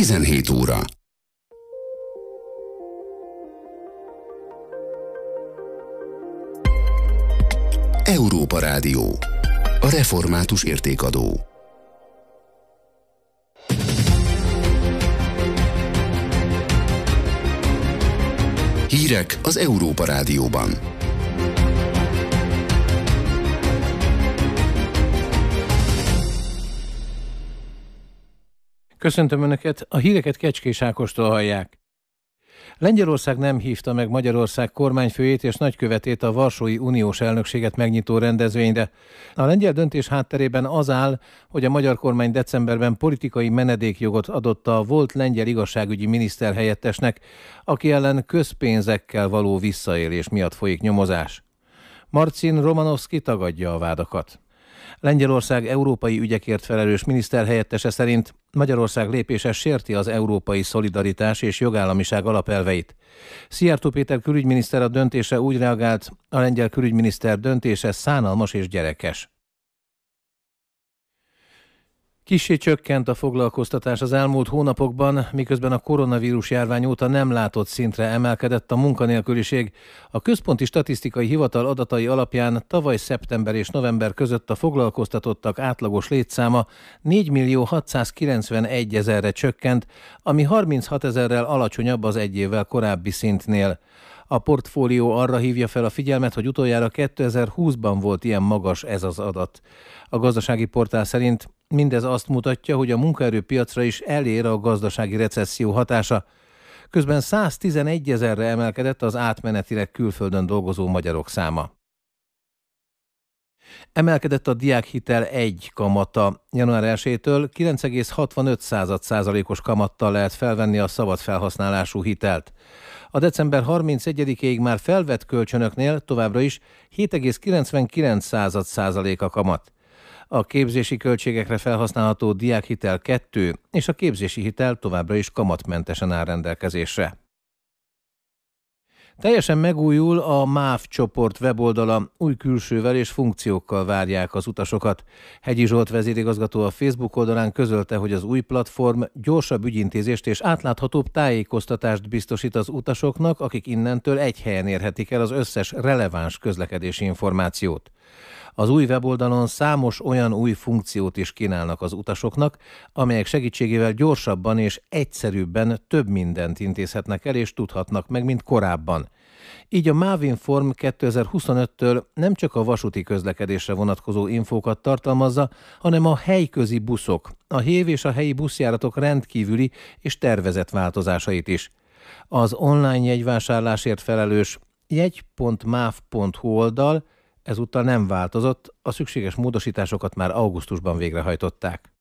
17 óra. Európa Rádió. A református értékadó. Hírek az Európa Rádióban. Köszöntöm Önöket, a híreket Kecskés Ákostól hallják. Lengyelország nem hívta meg Magyarország kormányfőjét és nagykövetét a Varsói Uniós elnökséget megnyitó rendezvényre. A lengyel döntés hátterében az áll, hogy a magyar kormány decemberben politikai menedékjogot adott a volt lengyel igazságügyi miniszterhelyettesnek, aki ellen közpénzekkel való visszaélés miatt folyik nyomozás. Marcin Romanovszki tagadja a vádakat. Lengyelország európai ügyekért felelős miniszterhelyettese szerint Magyarország lépése sérti az európai szolidaritás és jogállamiság alapelveit. Szijjártó Péter külügyminiszter a döntése úgy reagált, a lengyel külügyminiszter döntése szánalmas és gyerekes. Kissé csökkent a foglalkoztatás az elmúlt hónapokban, miközben a koronavírus járvány óta nem látott szintre emelkedett a munkanélküliség. A Központi Statisztikai Hivatal adatai alapján tavaly szeptember és november között a foglalkoztatottak átlagos létszáma 4.691.000-re csökkent, ami 36.000-rel alacsonyabb az egy évvel korábbi szintnél. A portfólió arra hívja fel a figyelmet, hogy utoljára 2020-ban volt ilyen magas ez az adat. A gazdasági portál szerint mindez azt mutatja, hogy a munkaerőpiacra is elér a gazdasági recesszió hatása. Közben 111.000-re emelkedett az átmenetileg külföldön dolgozó magyarok száma. Emelkedett a diákhitel 1 kamata. Január 1-től 9,65%-os kamattal lehet felvenni a szabad felhasználású hitelt. A december 31-ig már felvett kölcsönöknél továbbra is 7,99% a kamat. A képzési költségekre felhasználható diákhitel 2 és a képzési hitel továbbra is kamatmentesen áll rendelkezésre. Teljesen megújul a MÁV csoport weboldala, új külsővel és funkciókkal várják az utasokat. Hegyi Zsolt vezérigazgató a Facebook oldalán közölte, hogy az új platform gyorsabb ügyintézést és átláthatóbb tájékoztatást biztosít az utasoknak, akik innentől egy helyen érhetik el az összes releváns közlekedési információt. Az új weboldalon számos olyan új funkciót is kínálnak az utasoknak, amelyek segítségével gyorsabban és egyszerűbben több mindent intézhetnek el és tudhatnak meg, mint korábban. Így a MÁV-inform 2025-től nem csak a vasúti közlekedésre vonatkozó infókat tartalmazza, hanem a helyközi buszok, a hév és a helyi buszjáratok rendkívüli és tervezett változásait is. Az online jegyvásárlásért felelős jegy.mav.hu oldal ezúttal nem változott, a szükséges módosításokat már augusztusban végrehajtották.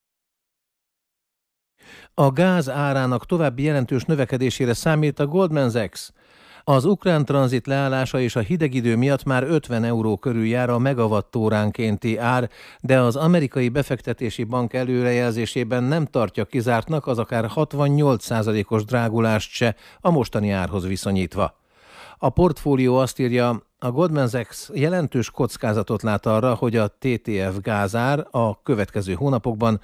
A gáz árának további jelentős növekedésére számít a Goldman Sachs. Az ukrán tranzit leállása és a hideg idő miatt már 50 euró körül jár a megawattóránkénti ár, de az amerikai befektetési bank előrejelzésében nem tartja kizártnak az akár 68%-os drágulást se a mostani árhoz viszonyítva. A portfólió azt írja, a Goldman Sachs jelentős kockázatot lát arra, hogy a TTF gázár a következő hónapokban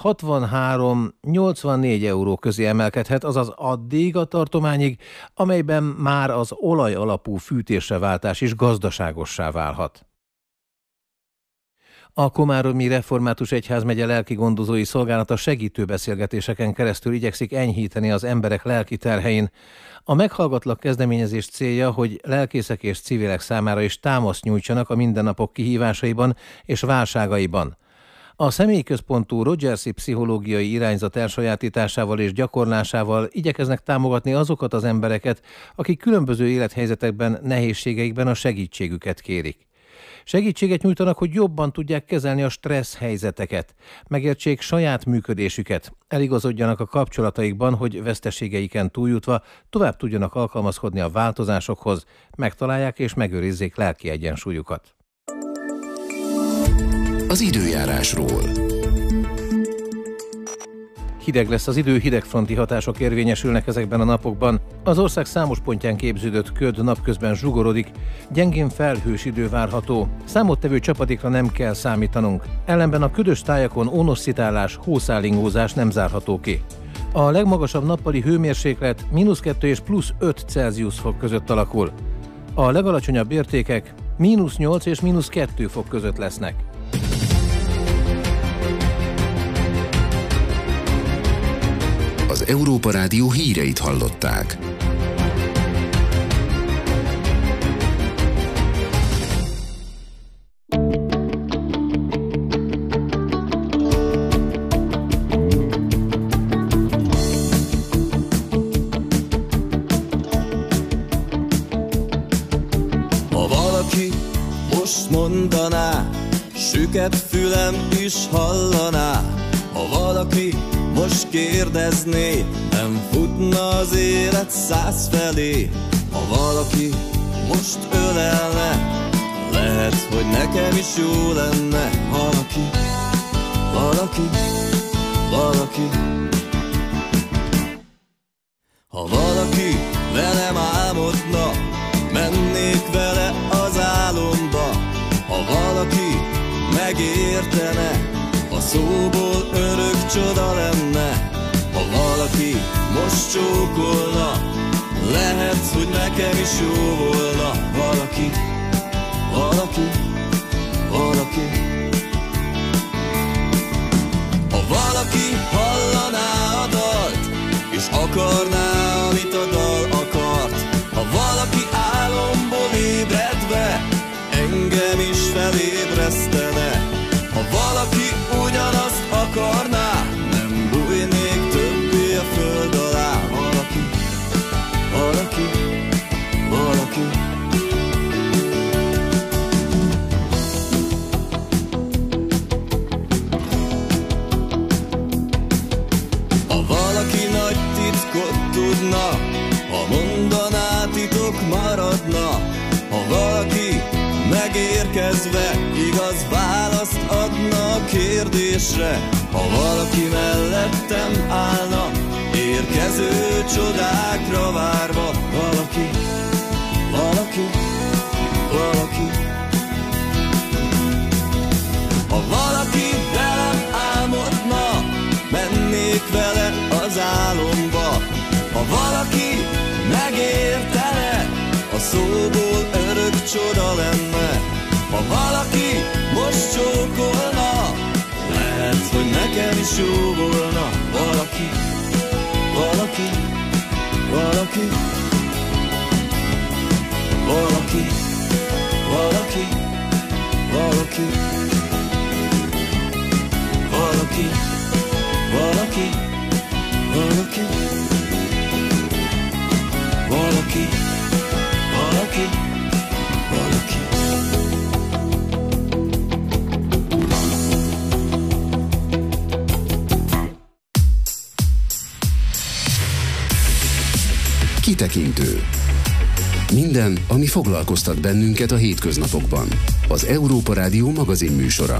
63-84 euró közé emelkedhet, azaz addig a tartományig, amelyben már az olaj alapú fűtésre váltás is gazdaságossá válhat. A Komáromi Református Egyházmegye lelkigondozói szolgálata segítő beszélgetéseken keresztül igyekszik enyhíteni az emberek lelki terhein. A Meghallgatlak kezdeményezés célja, hogy lelkészek és civilek számára is támaszt nyújtsanak a mindennapok kihívásaiban és válságaiban. A személyközpontú Rogersi pszichológiai irányzat elsajátításával és gyakorlásával igyekeznek támogatni azokat az embereket, akik különböző élethelyzetekben, nehézségeikben a segítségüket kérik. Segítséget nyújtanak, hogy jobban tudják kezelni a stressz helyzeteket, megértsék saját működésüket, eligazodjanak a kapcsolataikban, hogy veszteségeiken túljutva tovább tudjanak alkalmazkodni a változásokhoz, megtalálják és megőrizzék lelki egyensúlyukat. Az időjárásról. Hideg lesz az idő, hidegfronti hatások érvényesülnek ezekben a napokban. Az ország számos pontján képződött köd napközben zsugorodik, gyengén felhős idő várható. Számottevő csapadékra nem kell számítanunk. Ellenben a ködös tájakon ónosszitálás, hószálingózás nem zárható ki. A legmagasabb nappali hőmérséklet -2 és +5 Celsius fok között alakul. A legalacsonyabb értékek -8 és -2 fok között lesznek. Az Európa Rádió híreit hallották. Ha valaki most mondaná, süket fülem is hallaná. Ha valaki most kérdezné, nem futna az élet 100 felé. Ha valaki most ölelne, lehet, hogy nekem is jó lenne. Valaki, valaki, valaki. Ha valaki velem álmodna, mennék vele az álomba. Ha valaki megértene, a szóból örök csoda lenne. Ha valaki most csókolna, lehet, hogy nekem is jó volna. Valaki, valaki, valaki. Ha valaki hallaná a dalt, és akarná, amit a dal akart. Ha valaki álomból ébredve engem is felébresztene. Ha valaki ugyanazt akarná, nem bújnék többé a föld alá. Valaki, valaki, valaki. Ha valaki nagy titkot tudna, ha mondaná, titok maradna. Ha valaki megérkezve igaz választ adna a kérdésre. Ha valaki mellettem állna, érkező csodákra várva. Valaki, valaki, valaki. Ha valaki velem álmodna, mennék vele az álomba. Ha valaki megértene, a szóból örök csoda lenne. Ha valaki most csókolna, lehet, hogy nekem is jó volna. Valaki, valaki, valaki. Valaki, valaki, valaki. Valaki, valaki, valaki. Valaki, valaki, valaki. Kitekintő. Minden, ami foglalkoztat bennünket a hétköznapokban. Az Európa Rádió magazin műsora.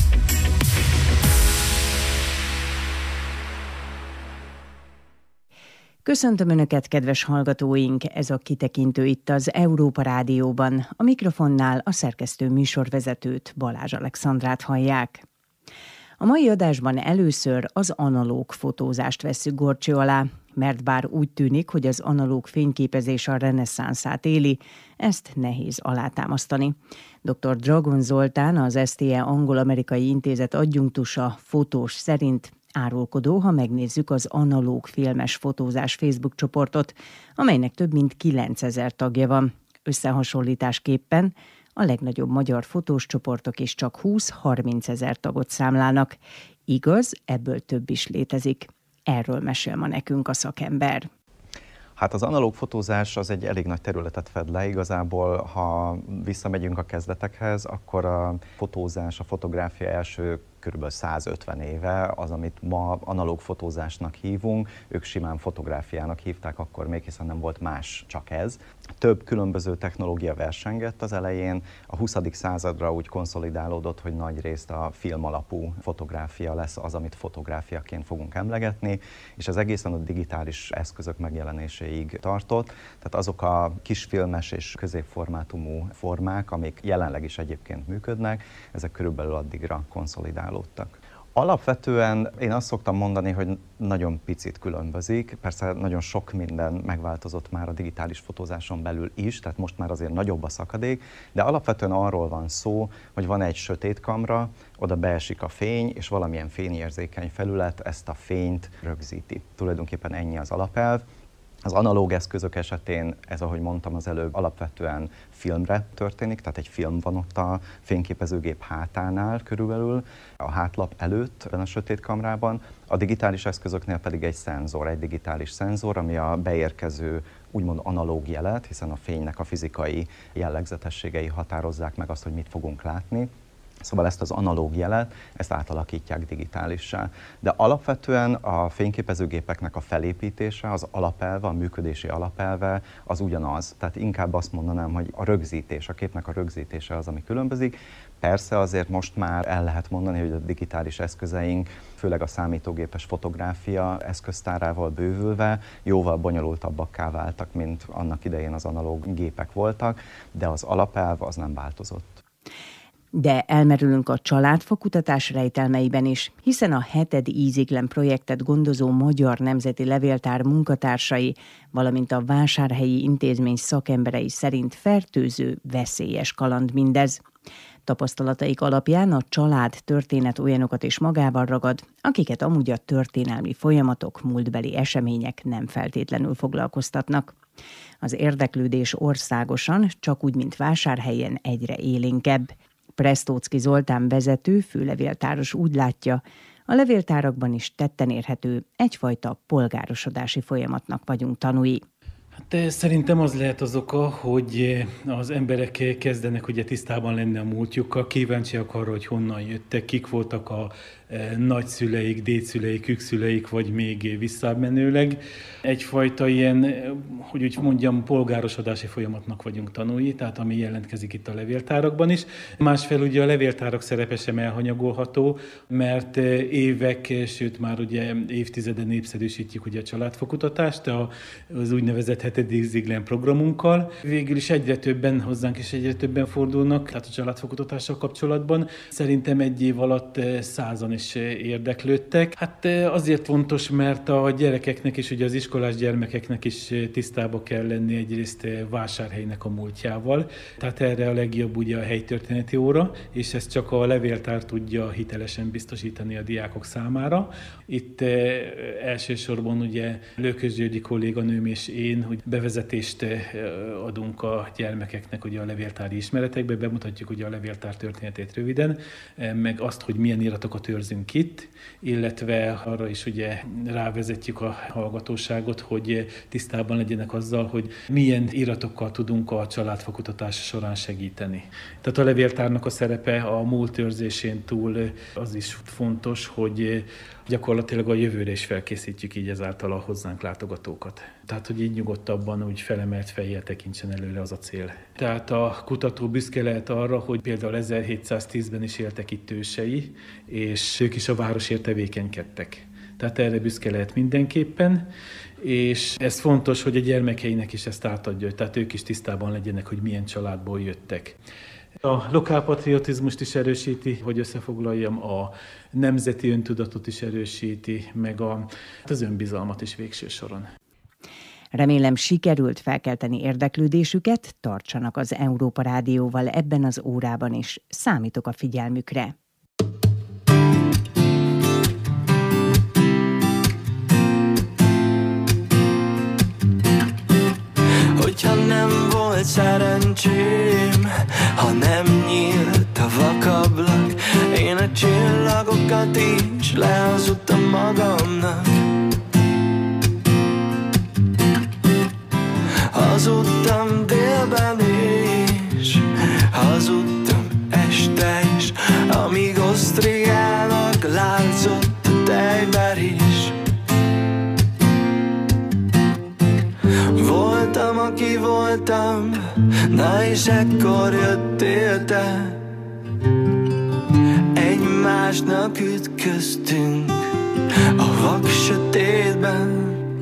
Köszöntöm Önöket, kedves hallgatóink! Ez a Kitekintő itt az Európa Rádióban. A mikrofonnál a szerkesztő műsorvezetőt, Balázs Alexandrát hallják. A mai adásban először az analóg fotózást vesszük górcső alá, mert bár úgy tűnik, hogy az analóg fényképezés a reneszánszát éli, ezt nehéz alátámasztani. Dr. Dragon Zoltán, az STE Angol-Amerikai Intézet adjunktusa, fotós szerint árulkodó, ha megnézzük az analóg filmes fotózás Facebook csoportot, amelynek több mint 9000 tagja van. Összehasonlításképpen a legnagyobb magyar fotós csoportok is csak 20-30 ezer tagot számlálnak. Igaz, ebből több is létezik. Erről mesél ma nekünk a szakember. Hát az analóg fotózás az egy elég nagy területet fed le. Igazából, ha visszamegyünk a kezdetekhez, akkor a fotózás, a fotográfia első kb. 150 éve az, amit ma analóg fotózásnak hívunk, ők simán fotográfiának hívták akkor még, hiszen nem volt más, csak ez. Több különböző technológia versengett az elején, a 20. századra úgy konszolidálódott, hogy nagy részt a film alapú fotográfia lesz az, amit fotográfiaként fogunk emlegetni, és ez egészen a digitális eszközök megjelenéséig tartott. Tehát azok a kisfilmes és középformátumú formák, amik jelenleg is egyébként működnek, ezek körülbelül addigra konszolidálódtak. Alapvetően én azt szoktam mondani, hogy nagyon picit különbözik. Persze nagyon sok minden megváltozott már a digitális fotózáson belül is, tehát most már azért nagyobb a szakadék, de alapvetően arról van szó, hogy van egy sötét kamra, oda beesik a fény, és valamilyen fényérzékeny felület ezt a fényt rögzíti. Tulajdonképpen ennyi az alapelv. Az analóg eszközök esetén ez, ahogy mondtam az előbb, alapvetően filmre történik, tehát egy film van ott a fényképezőgép hátánál körülbelül, a hátlap előtt a sötét kamrában. A digitális eszközöknél pedig egy szenzor, egy digitális szenzor, ami a beérkező úgymond analóg jelet, hiszen a fénynek a fizikai jellegzetességei határozzák meg azt, hogy mit fogunk látni. Szóval ezt az analóg jelet, ezt átalakítják digitálissá. De alapvetően a fényképezőgépeknek a felépítése, az alapelve, a működési alapelve az ugyanaz. Tehát inkább azt mondanám, hogy a rögzítés, a képnek a rögzítése az, ami különbözik. Persze azért most már el lehet mondani, hogy a digitális eszközeink, főleg a számítógépes fotográfia eszköztárával bővülve, jóval bonyolultabbakká váltak, mint annak idején az analóg gépek voltak, de az alapelv az nem változott. De elmerülünk a családfakutatás rejtelmeiben is, hiszen a 7. íziglen projektet gondozó Magyar Nemzeti Levéltár munkatársai, valamint a Vásárhelyi Intézmény szakemberei szerint fertőző, veszélyes kaland mindez. Tapasztalataik alapján a család történet olyanokat is magával ragad, akiket amúgy a történelmi folyamatok, múltbeli események nem feltétlenül foglalkoztatnak. Az érdeklődés országosan, csak úgy, mint Vásárhelyen egyre élénkebb. Prestóczky Zoltán vezető, főlevéltáros úgy látja, a levéltárakban is tetten érhető egyfajta polgárosodási folyamatnak vagyunk tanúi. Hát szerintem az lehet az oka, hogy az emberek kezdenek ugye tisztában lenni a múltjukkal, kíváncsiak arra, hogy honnan jöttek, kik voltak a nagyszüleik, dédszüleik, ükszüleik, vagy még visszamenőleg. Egyfajta ilyen, hogy úgy mondjam, polgárosodási folyamatnak vagyunk tanúi, tehát ami jelentkezik itt a levéltárakban is. Másfelől ugye a levéltárak szerepe sem elhanyagolható, mert évek, sőt már ugye évtizeden népszerűsítjük ugye a családfakutatást, az úgynevezett 7. íziglen programunkkal. Végül is egyre többen, hozzánk is egyre többen fordulnak, tehát a családfakutatással kapcsolatban. Szerintem egy év alatt 100-an is érdeklődtek. Hát azért fontos, mert a gyerekeknek és ugye az iskolás gyermekeknek is tisztába kell lenni egyrészt Vásárhelynek a múltjával. Tehát erre a legjobb ugye a helytörténeti óra, és ezt csak a levéltár tudja hitelesen biztosítani a diákok számára. Itt elsősorban ugye Lőkös Györgyi kolléganőm és én, hogy bevezetést adunk a gyermekeknek ugye a levéltári ismeretekbe, bemutatjuk ugye a levéltár történetét röviden, meg azt, hogy milyen iratokat őrzünk itt, illetve arra is ugye rávezetjük a hallgatóságot, hogy tisztában legyenek azzal, hogy milyen iratokkal tudunk a családfakutatás során segíteni. Tehát a levéltárnak a szerepe a múlt őrzésén túl az is fontos, hogy gyakorlatilag a jövőre is felkészítjük így ezáltal a hozzánk látogatókat. Tehát, hogy így nyugodtabban, úgy felemelt fejjel tekintsen előre, az a cél. Tehát a kutató büszke lehet arra, hogy például 1710-ben is éltek itt ősei, és ők is a városért tevékenykedtek. Tehát erre büszke lehet mindenképpen, és ez fontos, hogy a gyermekeinek is ezt átadja, tehát ők is tisztában legyenek, hogy milyen családból jöttek. A lokálpatriotizmust is erősíti, hogy összefoglaljam, a nemzeti öntudatot is erősíti, meg az önbizalmat is végső soron. Remélem sikerült felkelteni érdeklődésüket, tartsanak az Európa Rádióval ebben az órában is. Számítok a figyelmükre. Hogyha nem volt szerencsém, ha nem nyílt a vakablak, én a csillagokat is lehazudtam magamnak. Hazudtam délben is, hazudtam este is, amíg osztriának látszott a tejber is. Voltam, aki voltam, na és ekkor jöttél te. Egymásnak ütköztünk a vak sötétben.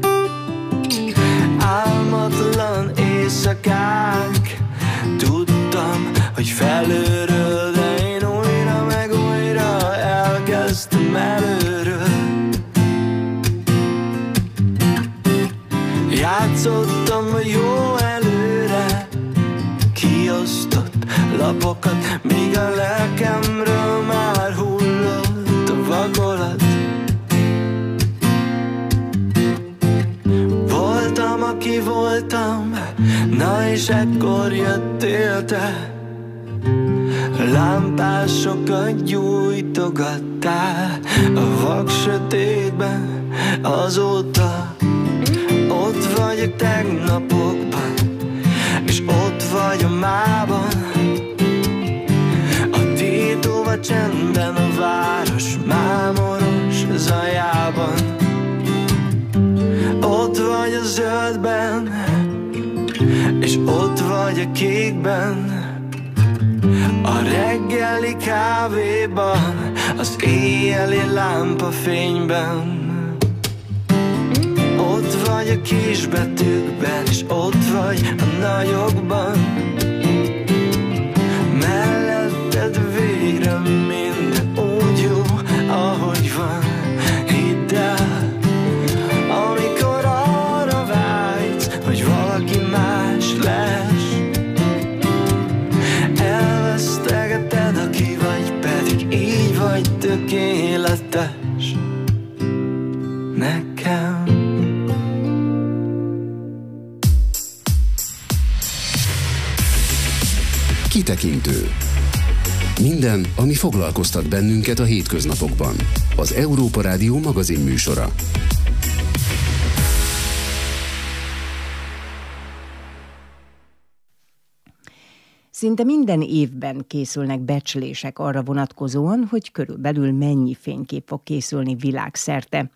Álmatlan éjszakák, tudtam, hogy felőről, de én újra meg újra elkezdtem el. kiosztott lapokat, míg a lelkemről már hullott a vakolat. Voltam, aki voltam, na és ekkor jöttél te. Lámpásokat gyújtogattál a vak sötétben. Azóta ott vagyok tegnapokban, és ott vagy a mában, a tétova csendben, a város mámoros zajában. Ott vagy a zöldben, és ott vagy a kékben, a reggeli kávéban, az éjjeli lámpafényben. Ott vagy a kisbetűkben, és ott vagy a nagyokban. Melletted végre minden úgy jó, ahogy van. Hidd el, amikor arra vágysz, hogy valaki más lesz. Elvesztegeted, aki vagy, pedig így vagy tökéletes nekem. Kitekintő. Minden, ami foglalkoztat bennünket a hétköznapokban. Az Európa Rádió magazin műsora. Szinte minden évben készülnek becslések arra vonatkozóan, hogy körülbelül mennyi fénykép fog készülni világszerte.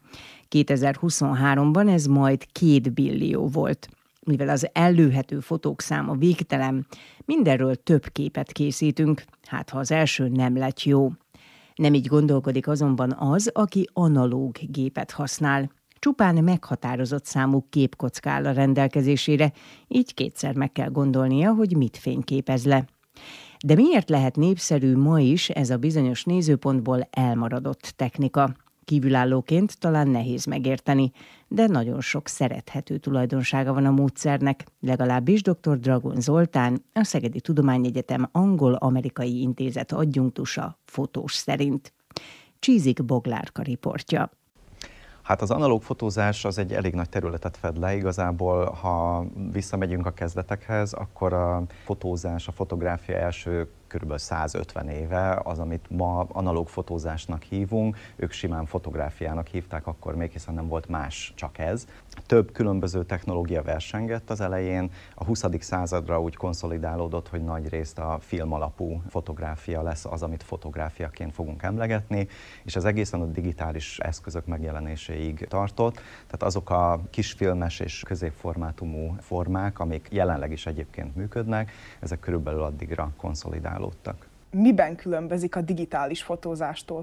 2023-ban ez majd 2 billió volt. Mivel az ellőhető fotók száma végtelen, mindenről több képet készítünk, hát ha az első nem lett jó. Nem így gondolkodik azonban az, aki analóg gépet használ. Csupán meghatározott számú képkocka áll a rendelkezésére, így kétszer meg kell gondolnia, hogy mit fényképez le. De miért lehet népszerű ma is ez a bizonyos nézőpontból elmaradott technika? Kívülállóként talán nehéz megérteni, de nagyon sok szerethető tulajdonsága van a módszernek, legalábbis dr. Dragon Zoltán, a Szegedi Tudományegyetem Angol-Amerikai Intézet adjunktusa fotós szerint. Csízik Boglárka riportja. Hát az analóg fotózás az egy elég nagy területet fed le. Igazából, ha visszamegyünk a kezdetekhez, akkor a fotózás, a fotográfia első kb. 150 éve az, amit ma analóg fotózásnak hívunk, ők simán fotográfiának hívták akkor még, hiszen nem volt más, csak ez. Több különböző technológia versengett az elején, a 20. századra úgy konszolidálódott, hogy nagy részt a film alapú fotográfia lesz az, amit fotográfiaként fogunk emlegetni, és ez egészen a digitális eszközök megjelenéséig tartott. Tehát azok a kisfilmes és középformátumú formák, amik jelenleg is egyébként működnek, ezek körülbelül addigra konszolidálódtak. Miben különbözik a digitális fotózástól?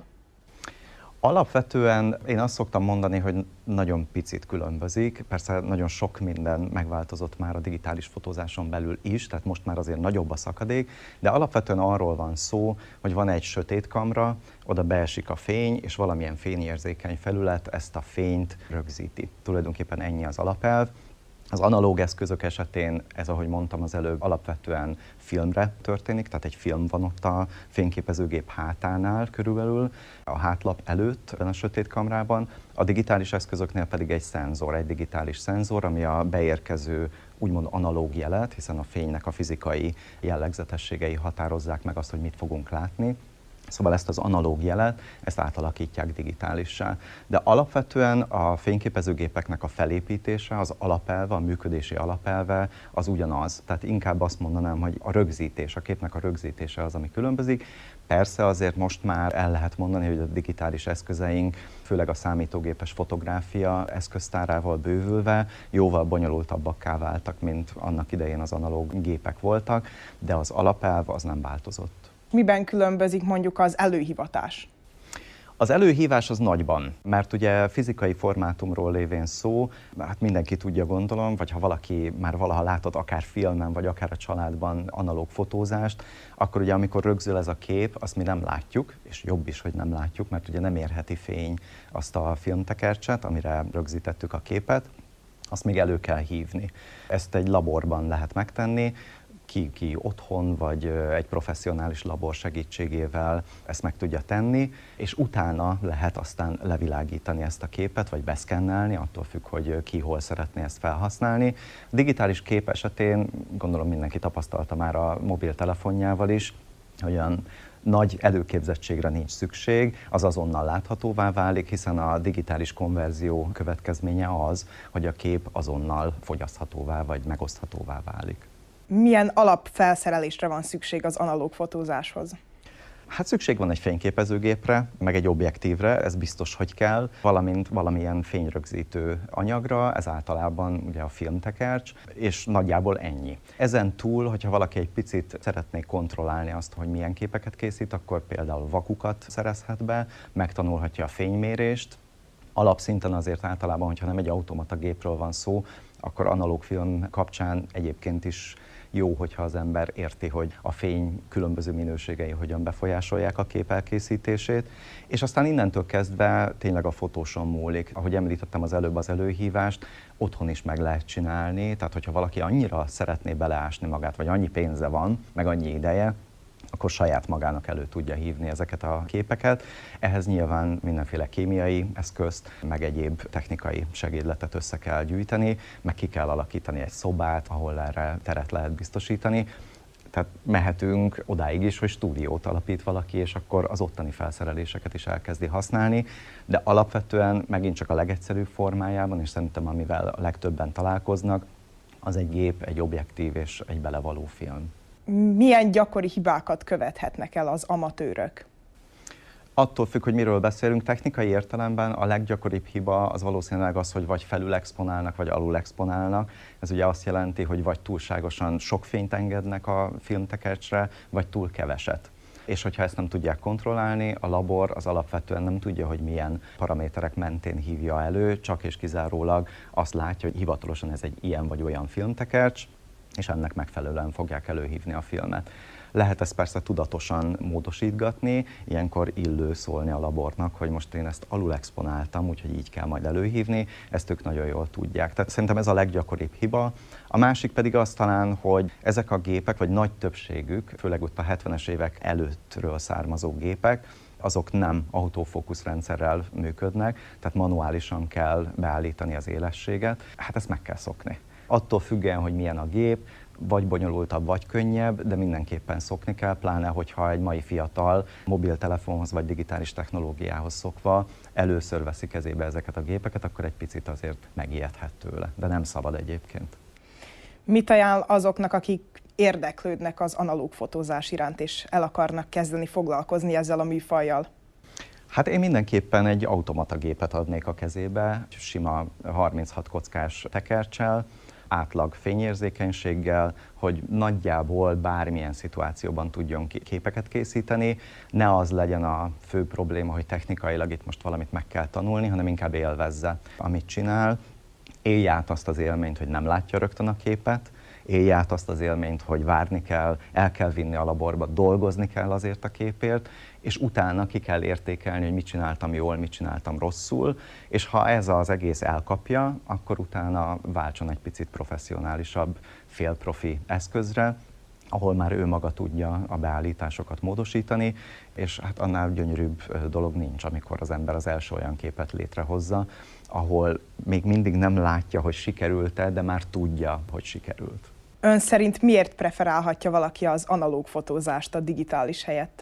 Alapvetően én azt szoktam mondani, hogy nagyon picit különbözik. Persze nagyon sok minden megváltozott már a digitális fotózáson belül is, tehát most már azért nagyobb a szakadék, de alapvetően arról van szó, hogy van egy sötét kamra, oda beesik a fény, és valamilyen fényérzékeny felület ezt a fényt rögzíti. Tulajdonképpen ennyi az alapelv. Az analóg eszközök esetén ez, ahogy mondtam az előbb, alapvetően filmre történik, tehát egy film van ott a fényképezőgép hátánál körülbelül, a hátlap előtt a sötét kamrában. A digitális eszközöknél pedig egy szenzor, egy digitális szenzor, ami a beérkező úgymond analóg jelet, hiszen a fénynek a fizikai jellegzetességei határozzák meg azt, hogy mit fogunk látni. Szóval ezt az analóg jelet, ezt átalakítják digitálissá. De alapvetően a fényképezőgépeknek a felépítése, az alapelve, a működési alapelve az ugyanaz. Tehát inkább azt mondanám, hogy a rögzítés, a képnek a rögzítése az, ami különbözik. Persze azért most már el lehet mondani, hogy a digitális eszközeink, főleg a számítógépes fotográfia eszköztárával bővülve, jóval bonyolultabbakká váltak, mint annak idején az analóg gépek voltak, de az alapelv az nem változott. Miben különbözik mondjuk az előhívatás? Az előhívás az nagyban, mert ugye fizikai formátumról lévén szó, hát mindenki tudja, gondolom, vagy ha valaki már valaha látott akár filmen, vagy akár a családban analóg fotózást, akkor ugye amikor rögzül ez a kép, azt mi nem látjuk, és jobb is, hogy nem látjuk, mert ugye nem érheti fény azt a filmtekercset, amire rögzítettük a képet, azt még elő kell hívni. Ezt egy laborban lehet megtenni. ki otthon, vagy egy professzionális labor segítségével ezt meg tudja tenni, és utána lehet aztán levilágítani ezt a képet, vagy beszkennelni, attól függ, hogy ki hol szeretné ezt felhasználni. A digitális kép esetén gondolom mindenki tapasztalta már a mobiltelefonjával is, hogy olyan nagy előképzettségre nincs szükség, az azonnal láthatóvá válik, hiszen a digitális konverzió következménye az, hogy a kép azonnal fogyaszthatóvá vagy megoszthatóvá válik. Milyen alapfelszerelésre van szükség az analóg fotózáshoz? Hát szükség van egy fényképezőgépre, meg egy objektívre, ez biztos, hogy kell, valamint valamilyen fényrögzítő anyagra, ez általában ugye a filmtekercs, és nagyjából ennyi. Ezen túl, hogyha valaki egy picit szeretné kontrollálni azt, hogy milyen képeket készít, akkor például vakukat szerezhet be, megtanulhatja a fénymérést. Alapszinten azért általában, hogyha nem egy automata gépről van szó, akkor analóg film kapcsán egyébként is jó, hogyha az ember érti, hogy a fény különböző minőségei hogyan befolyásolják a kép elkészítését, és aztán innentől kezdve tényleg a fotóson múlik. Ahogy említettem az előbb az előhívást, otthon is meg lehet csinálni, tehát hogyha valaki annyira szeretné beleásni magát, vagy annyi pénze van, meg annyi ideje, akkor saját magának elő tudja hívni ezeket a képeket. Ehhez nyilván mindenféle kémiai eszközt, meg egyéb technikai segédletet össze kell gyűjteni, meg ki kell alakítani egy szobát, ahol erre teret lehet biztosítani. Tehát mehetünk odáig is, hogy stúdiót alapít valaki, és akkor az ottani felszereléseket is elkezdi használni, de alapvetően megint csak a legegyszerűbb formájában, és szerintem amivel a legtöbben találkoznak, az egy gép, egy objektív és egy belevaló film. Milyen gyakori hibákat követhetnek el az amatőrök? Attól függ, hogy miről beszélünk, technikai értelemben a leggyakoribb hiba az valószínűleg az, hogy vagy felül exponálnak, vagy alul exponálnak. Ez ugye azt jelenti, hogy vagy túlságosan sok fényt engednek a filmtekercsre, vagy túl keveset. És hogyha ezt nem tudják kontrollálni, a labor az alapvetően nem tudja, hogy milyen paraméterek mentén hívja elő, csak és kizárólag azt látja, hogy hivatalosan ez egy ilyen vagy olyan filmtekercs, és ennek megfelelően fogják előhívni a filmet. Lehet ezt persze tudatosan módosítgatni, ilyenkor illő szólni a labornak, hogy most én ezt alul exponáltam, úgyhogy így kell majd előhívni, ezt ők nagyon jól tudják. Tehát szerintem ez a leggyakoribb hiba. A másik pedig az talán, hogy ezek a gépek, vagy nagy többségük, főleg ott a 70-es évek előttről származó gépek, azok nem autofókuszrendszerrel működnek, tehát manuálisan kell beállítani az élességet. Hát ezt meg kell szokni. Attól függően, hogy milyen a gép, vagy bonyolultabb, vagy könnyebb, de mindenképpen szokni kell, pláne hogyha egy mai fiatal mobiltelefonhoz vagy digitális technológiához szokva először veszi kezébe ezeket a gépeket, akkor egy picit azért megijedhet tőle, de nem szabad egyébként. Mit ajánl azoknak, akik érdeklődnek az analóg fotózás iránt, és el akarnak kezdeni foglalkozni ezzel a műfajjal? Hát én mindenképpen egy automata gépet adnék a kezébe, sima 36 kockás tekerccsel, átlag fényérzékenységgel, hogy nagyjából bármilyen szituációban tudjon képeket készíteni. Ne az legyen a fő probléma, hogy technikailag itt most valamit meg kell tanulni, hanem inkább élvezze, amit csinál. Élj át azt az élményt, hogy nem látja rögtön a képet, élj át azt az élményt, hogy várni kell, el kell vinni a laborba, dolgozni kell azért a képért, és utána ki kell értékelni, hogy mit csináltam jól, mit csináltam rosszul, és ha ez az egész elkapja, akkor utána váltson egy picit professzionálisabb, félprofi eszközre, ahol már ő maga tudja a beállításokat módosítani, és hát annál gyönyörűbb dolog nincs, amikor az ember az első olyan képet létrehozza, ahol még mindig nem látja, hogy sikerült-e, de már tudja, hogy sikerült. Ön szerint miért preferálhatja valaki az analóg fotózást a digitális helyett?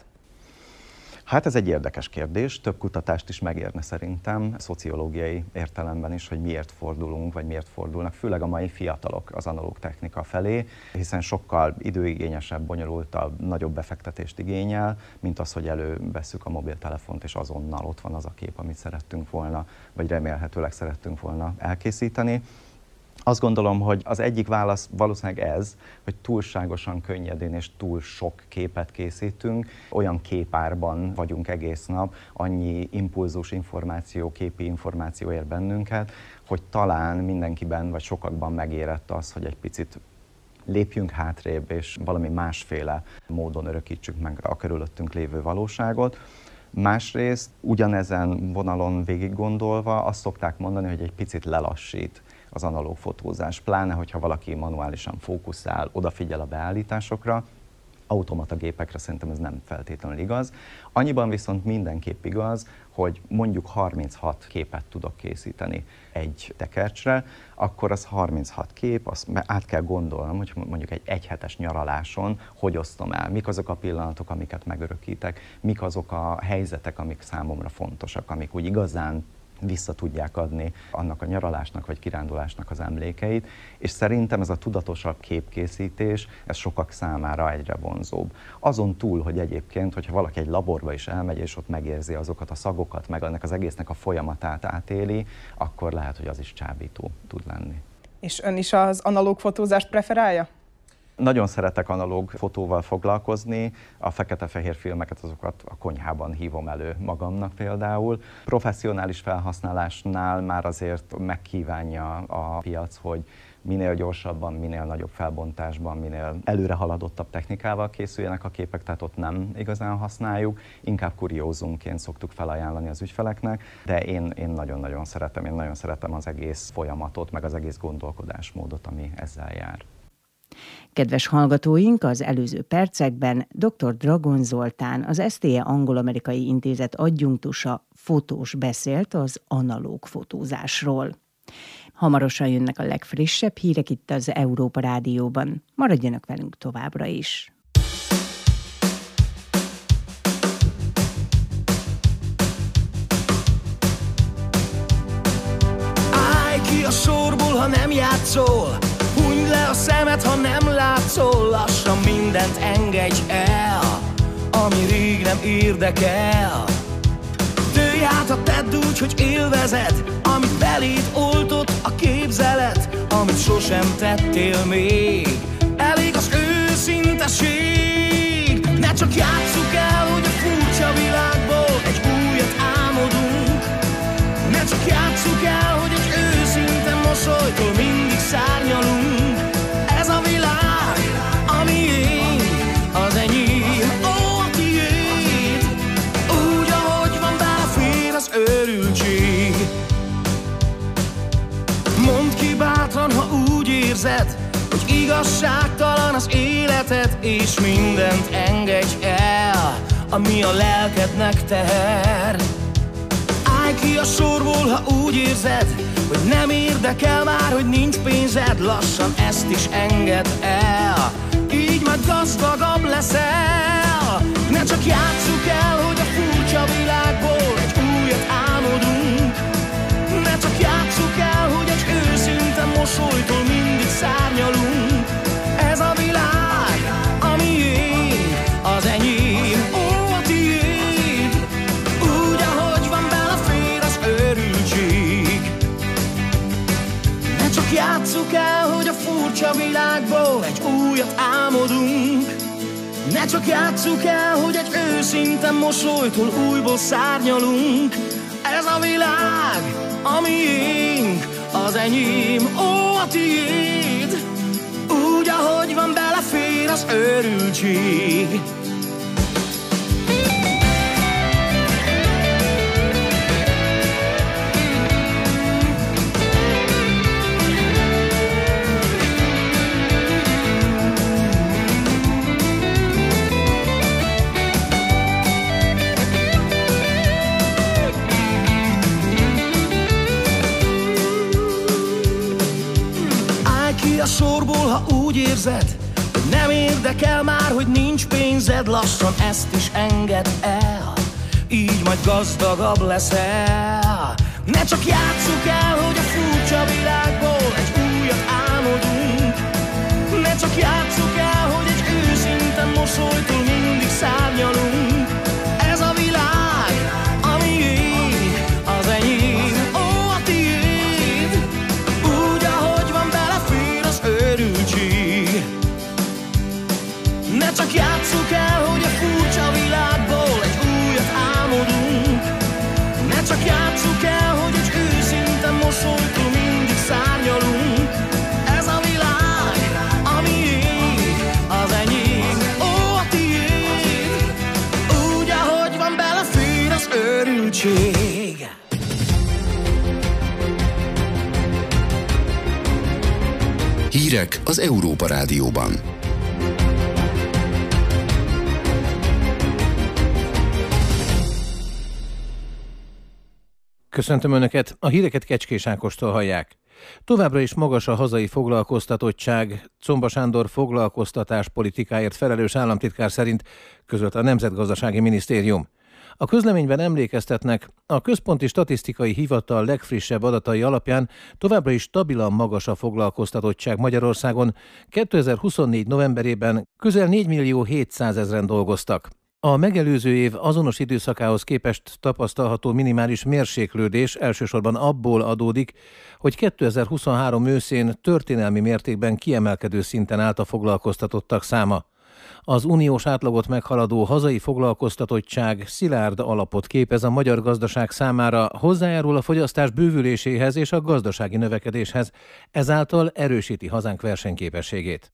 Hát ez egy érdekes kérdés, több kutatást is megérne szerintem, szociológiai értelemben is, hogy miért fordulunk, vagy miért fordulnak, főleg a mai fiatalok az analóg technika felé, hiszen sokkal időigényesebb, bonyolultabb, nagyobb befektetést igényel, mint az, hogy elővesszük a mobiltelefont, és azonnal ott van az a kép, amit szerettünk volna, vagy remélhetőleg szerettünk volna elkészíteni. Azt gondolom, hogy az egyik válasz valószínűleg ez, hogy túlságosan könnyedén és túl sok képet készítünk, olyan képárban vagyunk egész nap, annyi impulzus információ, képi információ ér bennünket, hogy talán mindenkiben vagy sokakban megérett az, hogy egy picit lépjünk hátrébb, és valami másféle módon örökítsük meg a körülöttünk lévő valóságot. Másrészt ugyanezen vonalon végig gondolva azt szokták mondani, hogy egy picit lelassít az analóg fotózás, pláne, hogyha valaki manuálisan fókuszál, odafigyel a beállításokra, automata gépekre szerintem ez nem feltétlenül igaz. Annyiban viszont mindenképp igaz, hogy mondjuk 36 képet tudok készíteni egy tekercsre, akkor az 36 kép, azt át kell gondolnom, hogy mondjuk egy egyhetes nyaraláson hogy osztom el, mik azok a pillanatok, amiket megörökítek, mik azok a helyzetek, amik számomra fontosak, amik úgy igazán vissza tudják adni annak a nyaralásnak vagy kirándulásnak az emlékeit, és szerintem ez a tudatosabb képkészítés, ez sokak számára egyre vonzóbb. Azon túl, hogy egyébként, hogyha valaki egy laborba is elmegy, és ott megérzi azokat a szagokat, meg annak az egésznek a folyamatát átéli, akkor lehet, hogy az is csábító tud lenni. És ön is az analóg fotózást preferálja? Nagyon szeretek analóg fotóval foglalkozni, a fekete-fehér filmeket, azokat a konyhában hívom elő magamnak például. Professzionális felhasználásnál már azért megkívánja a piac, hogy minél gyorsabban, minél nagyobb felbontásban, minél előre haladottabb technikával készüljenek a képek, tehát ott nem igazán használjuk, inkább kuriózumként szoktuk felajánlani az ügyfeleknek, de én nagyon-nagyon szeretem az egész folyamatot, meg az egész gondolkodásmódot, ami ezzel jár. Kedves hallgatóink, az előző percekben dr. Dragon Zoltán, az STE Angol-Amerikai Intézet adjunktusa fotós beszélt az analóg fotózásról. Hamarosan jönnek a legfrissebb hírek itt az Európa Rádióban. Maradjanak velünk továbbra is! Állj ki a sorból, ha nem játszol! Hunyd le a szemed, ha nem látszol, lassan mindent engedj el, ami rég nem érdekel. Dőlj át, ha tedd úgy, hogy élvezed, amit beléd oltott a képzelet, amit sosem tettél még. Elég az őszinteség. Ne csak játsszuk el, hogy a furcsa világból egy újat álmodunk. Ne csak játsszuk el, hogy egy őszinte mosolytól mindig szárnyalunk. Ez a világ, a miénk, az enyém, ó, a tiéd. Úgy, ahogy van, belefér az őrültség. Mondd ki bátran, ha úgy érzed, hogy igazságtalan az életed, és mindent engedj el, ami a lelkednek teher. Állj ki a sorból, ha úgy érzed, hogy nem érdekel már, hogy nincs pénzed, lassan ezt is engedd el, így majd gazdagabb leszel. Ne csak játsszuk el, hogy a furcsa világból egy újat álmodunk. Ne csak játsszuk el, hogy egy őszinte mosolytól mindig szárnyalunk. Ez a világ, a miénk, az enyém, ó, a tiéd. Úgy, ahogy van, belefér az őrültség. Ne csak játsszuk el, hogy a furcsa világból egy újat álmodunk. Ne csak játsszuk el, hogy egy őszinte mosolytól újból szárnyalunk. Ez a világ, a miénk, az enyém, ó, a tiéd. Úgy, ahogy van, belefér az őrültség. A sorból, ha úgy érzed, hogy nem érdekel már, hogy nincs pénzed, lassan ezt is engedd el, így majd gazdagabb leszel. Ne csak játsszuk el, hogy a furcsa világból egy újat álmodunk. Ne csak játsszuk el, hogy egy őszinte mosolytól mindig szárnyalunk. Ez a világ, a miénk, az enyém, ó, a tiéd. Úgy, ahogy van, belefér az őrültség. Ne csak játsszuk el, hogy a furcsa világból egy újat álmodunk. Ne csak játsszuk el, hogy egy őszinte mosolytól mindig szárnyalunk. Ez a világ, a miénk, az enyém, ó, a tiéd. Úgy, ahogy van, belefér az őrültség. Hírek az Európa Rádióban. Köszöntöm Önöket, a híreket Kecskés Ákostól hallják. Továbbra is magas a hazai foglalkoztatottság. Czomba Sándor foglalkoztatáspolitikáért felelős államtitkár szerint közölte a Nemzetgazdasági Minisztérium. A közleményben emlékeztetnek, a Központi Statisztikai Hivatal legfrissebb adatai alapján továbbra is stabilan magas a foglalkoztatottság Magyarországon. 2024. novemberében közel 4.700.000-en dolgoztak. A megelőző év azonos időszakához képest tapasztalható minimális mérséklődés elsősorban abból adódik, hogy 2023 őszén történelmi mértékben kiemelkedő szinten állt a foglalkoztatottak száma. Az uniós átlagot meghaladó hazai foglalkoztatottság szilárd alapot képez a magyar gazdaság számára, hozzájárul a fogyasztás bővüléséhez és a gazdasági növekedéshez, ezáltal erősíti hazánk versenyképességét.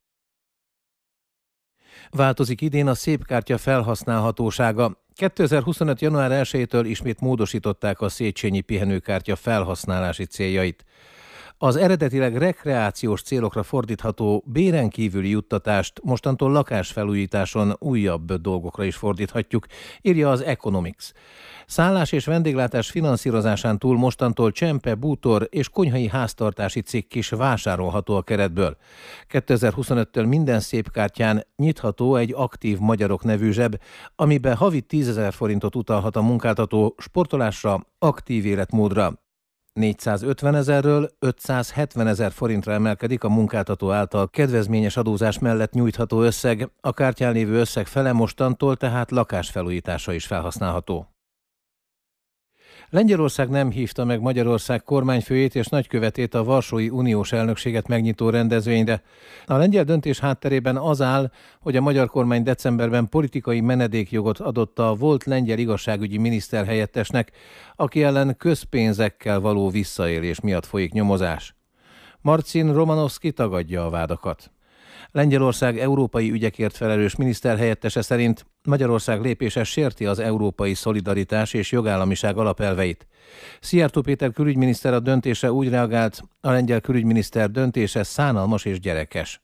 Változik idén a szépkártya felhasználhatósága. 2025. január 1-től ismét módosították a Széchenyi pihenőkártya felhasználási céljait. Az eredetileg rekreációs célokra fordítható béren kívüli juttatást mostantól lakásfelújításon újabb dolgokra is fordíthatjuk, írja az Economics. Szállás és vendéglátás finanszírozásán túl mostantól csempe, bútor és konyhai háztartási cikk is vásárolható a keretből. 2025-től minden szépkártyán nyitható egy aktív magyarok nevű zseb, amiben havi 10.000 forintot utalhat a munkáltató sportolásra, aktív életmódra. 450.000-ről 570.000 forintra emelkedik a munkáltató által kedvezményes adózás mellett nyújtható összeg, a kártyán lévő összeg fele mostantól tehát lakásfelújításra is felhasználható. Lengyelország nem hívta meg Magyarország kormányfőjét és nagykövetét a Varsói Uniós elnökséget megnyitó rendezvényre. A lengyel döntés hátterében az áll, hogy a magyar kormány decemberben politikai menedékjogot adott a volt lengyel igazságügyi miniszterhelyettesnek, aki ellen közpénzekkel való visszaélés miatt folyik nyomozás. Marcin Romanovszki tagadja a vádakat. Lengyelország európai ügyekért felelős miniszterhelyettese szerint Magyarország lépése sérti az európai szolidaritás és jogállamiság alapelveit. Szijjártó Péter külügyminiszter a döntésre úgy reagált, a lengyel külügyminiszter döntése szánalmas és gyerekes.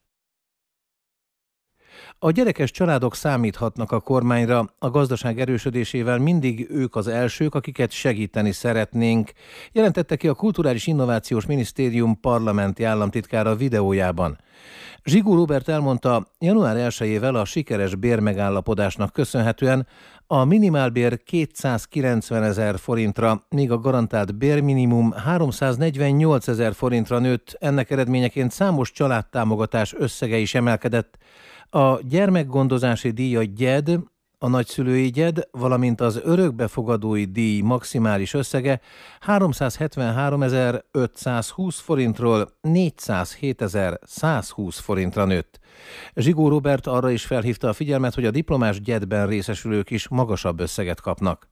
A gyerekes családok számíthatnak a kormányra, a gazdaság erősödésével mindig ők az elsők, akiket segíteni szeretnénk, jelentette ki a Kulturális Innovációs Minisztérium parlamenti államtitkára videójában. Zsigó Róbert elmondta, január 1-ével a sikeres bérmegállapodásnak köszönhetően a minimálbér 290.000 forintra, míg a garantált bérminimum 348.000 forintra nőtt, ennek eredményeként számos családtámogatás összege is emelkedett. A gyermekgondozási díj, a GYED, a nagyszülői GYED, valamint az örökbefogadói díj maximális összege 373.520 forintról 407.120 forintra nőtt. Zsigó Róbert arra is felhívta a figyelmet, hogy a diplomás GYED-ben részesülők is magasabb összeget kapnak.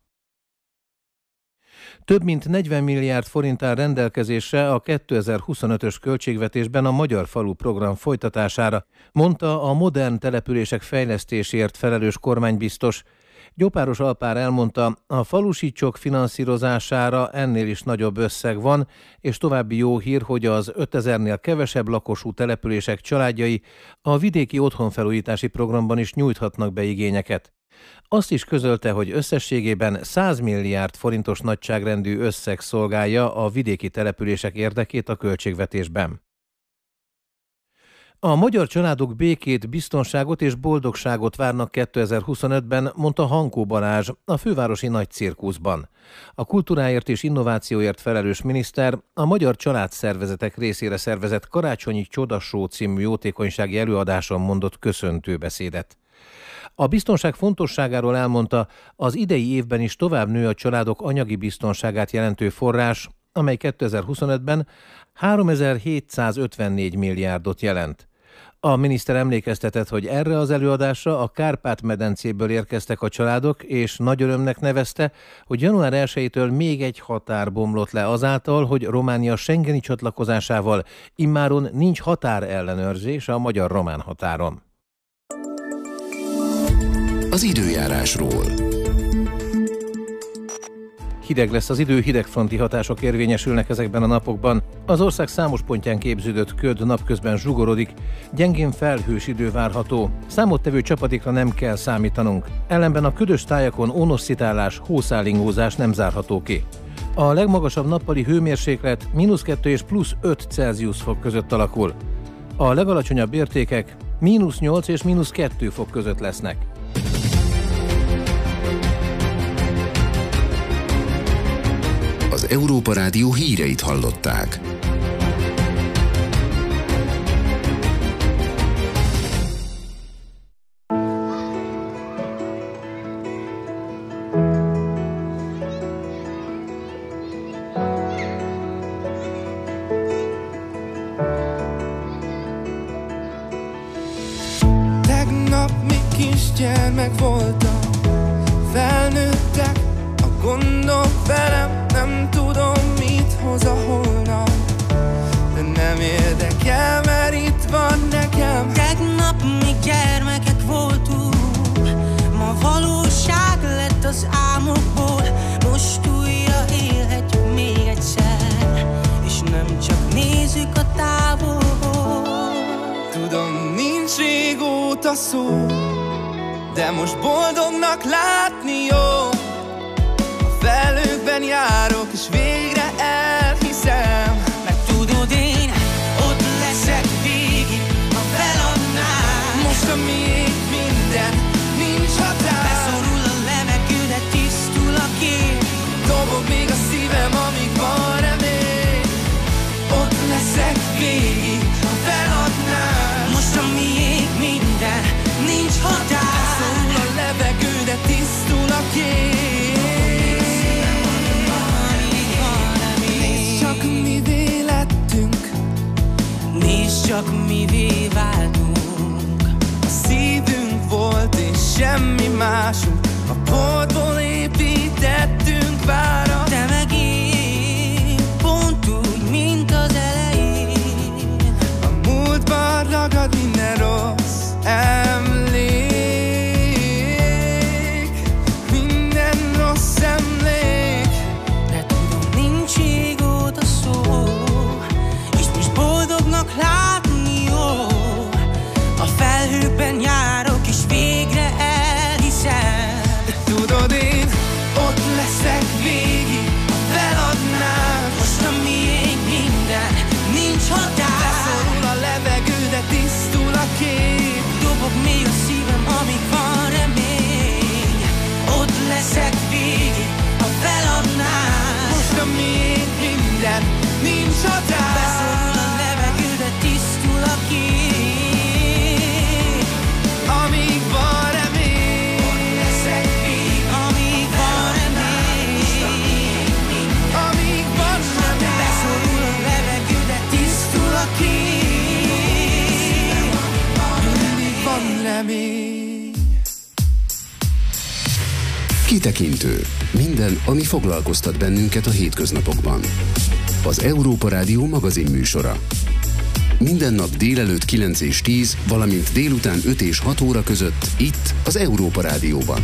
Több mint 40 milliárd forint áll rendelkezésre a 2025-ös költségvetésben a Magyar Falu program folytatására, mondta a modern települések fejlesztésért felelős kormánybiztos. Gyopáros Alpár elmondta, a falusicsok finanszírozására ennél is nagyobb összeg van, és további jó hír, hogy az 5000-nél kevesebb lakosú települések családjai a vidéki otthonfelújítási programban is nyújthatnak be igényeket. Azt is közölte, hogy összességében 100 milliárd forintos nagyságrendű összeg szolgálja a vidéki települések érdekét a költségvetésben. A magyar családok békét, biztonságot és boldogságot várnak 2025-ben, mondta Hankó Balázs a fővárosi nagy cirkuszban. A kultúráért és innovációért felelős miniszter a magyar családszervezetek részére szervezett Karácsonyi Csodashow című jótékonysági előadáson mondott köszöntő beszédet. A biztonság fontosságáról elmondta, az idei évben is tovább nő a családok anyagi biztonságát jelentő forrás, amely 2025-ben 3754 milliárdot jelent. A miniszter emlékeztetett, hogy erre az előadásra a Kárpát-medencéből érkeztek a családok, és nagy örömnek nevezte, hogy január 1-től még egy határ bomlott le azáltal, hogy Románia schengeni csatlakozásával immáron nincs határellenőrzés a magyar-román határon. Az időjárásról. Hideg lesz az idő, hidegfronti hatások érvényesülnek ezekben a napokban. Az ország számos pontján képződött köd napközben zsugorodik, gyengén felhős idő várható. Számottevő csapadékra nem kell számítanunk. Ellenben a ködös tájakon ónosszitálás, hószálingózás nem zárható ki. A legmagasabb nappali hőmérséklet -2 és +5 Celsius fok között alakul. A legalacsonyabb értékek -8 és -2 fok között lesznek. Az Európa Rádió híreit hallották. Tegnap még kisgyermek voltam, felnőttek a gondok velem. Nem tudom, mit hoz a holnap, de nem érdekel, mert itt van nekem. Tegnap még gyermekek voltunk, ma valóság lett az álmokból. Most újra élhetjük még egyszer, és nem csak nézzük a távolból. Tudom, nincs régóta szó, de most boldognak látni jó. Felőkben járok, és végre elhiszem. Mert tudod, én ott leszek végig, ha feladnám. Most a miénk minden, nincs határ. Beszorul a levegő, de tisztul a kép. Dobog még a szívem, amíg van remény. Ott leszek végig, ha feladnám. Most a miénk minden, nincs határ. Beszorul a levegő, de tisztul a kép. Nézd csak, mivé váltunk. A szívünk volt és semmi másunk, a porból építettünk várat. Te meg én, pont úgy, mint az elején. A múltban ragad minden rossz emlék, minden rossz emlék. De tudom, nincs régóta szó, és most boldognak látni jó. A felhőkben járok, és végre elhiszem. De tudod, én ott leszek végig, ha feladnám. Most a miénk minden, nincs határ. Beszorul a levegő, de tisztul a kép. Dobog még a szívem, amíg van remény. Ott leszek végig, ha feladnám. Most a miénk minden, nincs határ. Beszorul a levegő, de tisztul a kép. Amíg van remény. Ott leszek végig, amíg van remény. Amíg van remény. Beszorul a levegő, de tisztul a kép. Mindig van remény. Kitekintő. Minden, ami foglalkoztat bennünket a hétköznapokban. Az Európa Rádió magazinműsora. Minden nap délelőtt 9 és 10, valamint délután 5 és 6 óra között itt az Európa Rádióban.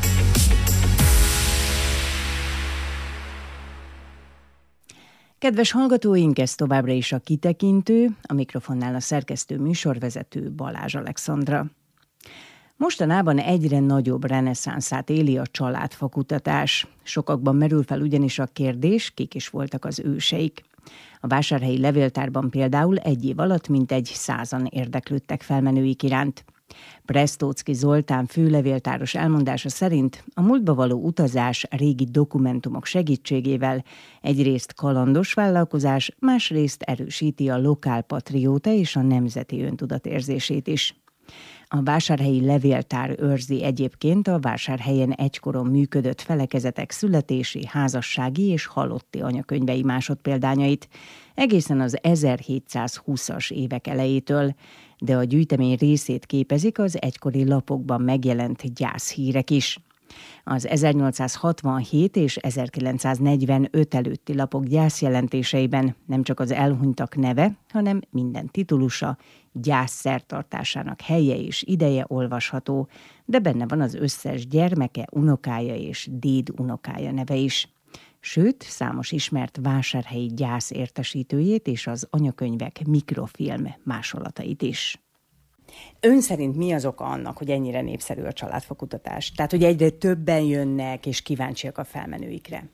Kedves hallgatóink, ez továbbra is a Kitekintő, a mikrofonnál a szerkesztő műsorvezető Balázs Alexandra. Mostanában egyre nagyobb reneszánszát éli a családfakutatás. Sokakban merül fel ugyanis a kérdés, kik is voltak az őseik. A vásárhelyi levéltárban például egy év alatt mintegy 100-an érdeklődtek felmenőik iránt. Prestóczky Zoltán főlevéltáros elmondása szerint a múltba való utazás régi dokumentumok segítségével egyrészt kalandos vállalkozás, másrészt erősíti a lokálpatrióta és a nemzeti öntudatérzését is. A vásárhelyi levéltár őrzi egyébként a vásárhelyen egykoron működött felekezetek születési, házassági és halotti anyakönyvei másodpéldányait, egészen az 1720-as évek elejétől, de a gyűjtemény részét képezik az egykori lapokban megjelent gyászhírek is. Az 1867 és 1945 előtti lapok gyászjelentéseiben nem csak az elhunytak neve, hanem minden titulusa, gyászszertartásának helye és ideje olvasható, de benne van az összes gyermeke, unokája és dédunokája neve is. sőt, számos ismert vásárhelyi gyász értesítőjét és az anyakönyvek mikrofilm másolatait is. Ön szerint mi az oka annak, hogy ennyire népszerű a családfakutatás? Tehát, hogy egyre többen jönnek és kíváncsiak a felmenőikre?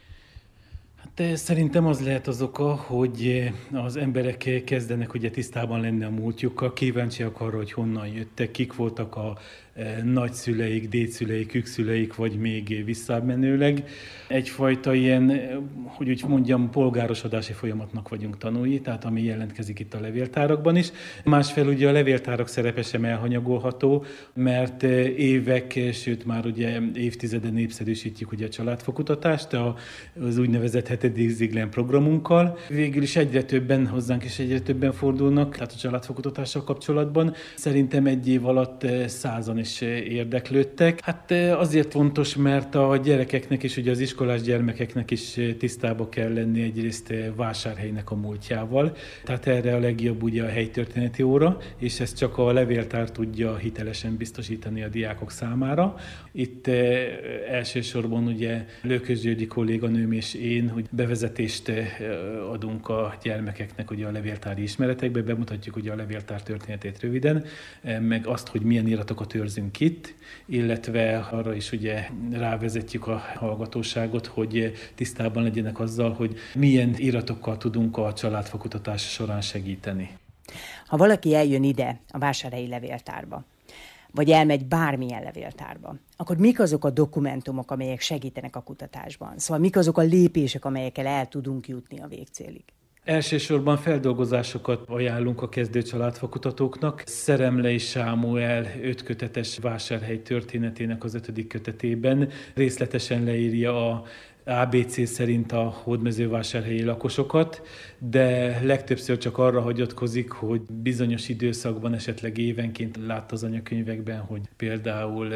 De szerintem az lehet az oka, hogy az emberek kezdenek ugye tisztában lenni a múltjukkal, kíváncsiak arra, hogy honnan jöttek, kik voltak a nagyszüleik, dédszüleik, ükszüleik, vagy még visszamenőleg. Egyfajta ilyen, hogy úgy mondjam, polgárosodási folyamatnak vagyunk tanúi, tehát ami jelentkezik itt a levéltárakban is. Másfelől ugye a levéltárak szerepe sem elhanyagolható, mert évek, sőt már ugye évtizeden népszerűsítjük ugye a családfakutatást, az úgynevezett 7. Ziglen programunkkal. Végül is egyre többen hozzánk is egyre többen fordulnak, tehát a családfakutatással kapcsolatban. Szerintem egy év alatt 100-an is érdeklődtek. Hát azért fontos, mert a gyerekeknek és ugye az iskolás gyermekeknek is tisztába kell lenni egyrészt Vásárhelynek a múltjával. Tehát erre a legjobb ugye a helytörténeti óra, és ezt csak a levéltár tudja hitelesen biztosítani a diákok számára. Itt elsősorban ugye Lőkös Györgyi kolléganőm és én, hogy bevezetést adunk a gyermekeknek ugye a levéltári ismeretekbe, bemutatjuk ugye a levéltár történetét röviden, meg azt, hogy milyen iratokat őrzünk itt, illetve arra is ugye rávezetjük a hallgatóságot, hogy tisztában legyenek azzal, hogy milyen iratokkal tudunk a családfakutatás során segíteni. Ha valaki eljön ide a vásárhelyi levéltárba, vagy elmegy bármilyen levéltárba, akkor mik azok a dokumentumok, amelyek segítenek a kutatásban? Szóval mik azok a lépések, amelyekkel el tudunk jutni a végcélig? Elsősorban feldolgozásokat ajánlunk a kezdő családfakutatóknak. Szeremlei Sámuel 5 kötetes Vásárhely történetének az 5. kötetében részletesen leírja a ABC szerint a hódmezővásárhelyi lakosokat, de legtöbbször csak arra hagyatkozik, hogy bizonyos időszakban, esetleg évenként látta az anyakönyvekben, hogy például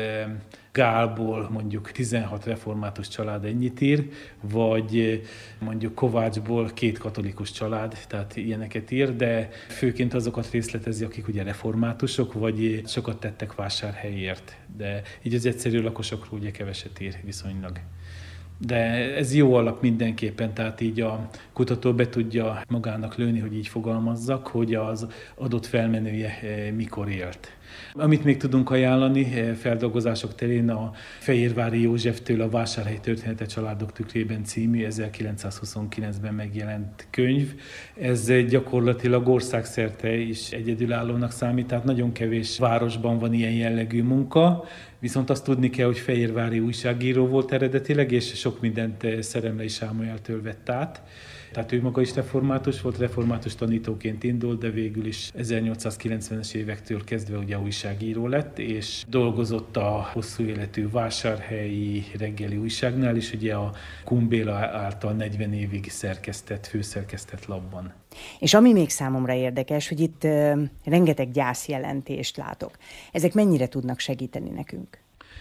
Gálból mondjuk 16 református család ennyit ír, vagy mondjuk Kovácsból 2 katolikus család, tehát ilyeneket ír, de főként azokat részletezi, akik ugye reformátusok, vagy sokat tettek Vásárhelyért, de így az egyszerű lakosokról ugye keveset ír viszonylag. De ez jó alap mindenképpen, tehát így a kutató be tudja magának lőni, hogy így fogalmazzak, hogy az adott felmenője mikor élt. Amit még tudunk ajánlani feldolgozások terén, a Fehérvári Józseftől a Vásárhely története családok tükrében című 1929-ben megjelent könyv. Ez gyakorlatilag országszerte is egyedülállónak számít, tehát nagyon kevés városban van ilyen jellegű munka, viszont azt tudni kell, hogy fehérvári újságíró volt eredetileg, és sok mindent Szeremlei Sámueltől vett át. Tehát ő maga is református volt, református tanítóként indult, de végül is 1890-es évektől kezdve ugye újságíró lett, és dolgozott a hosszú életű Vásárhelyi reggeli újságnál is, ugye a Kun Béla által 40 évig főszerkesztett lapban. És ami még számomra érdekes, hogy itt rengeteg gyászjelentést látok. Ezek mennyire tudnak segíteni nekünk?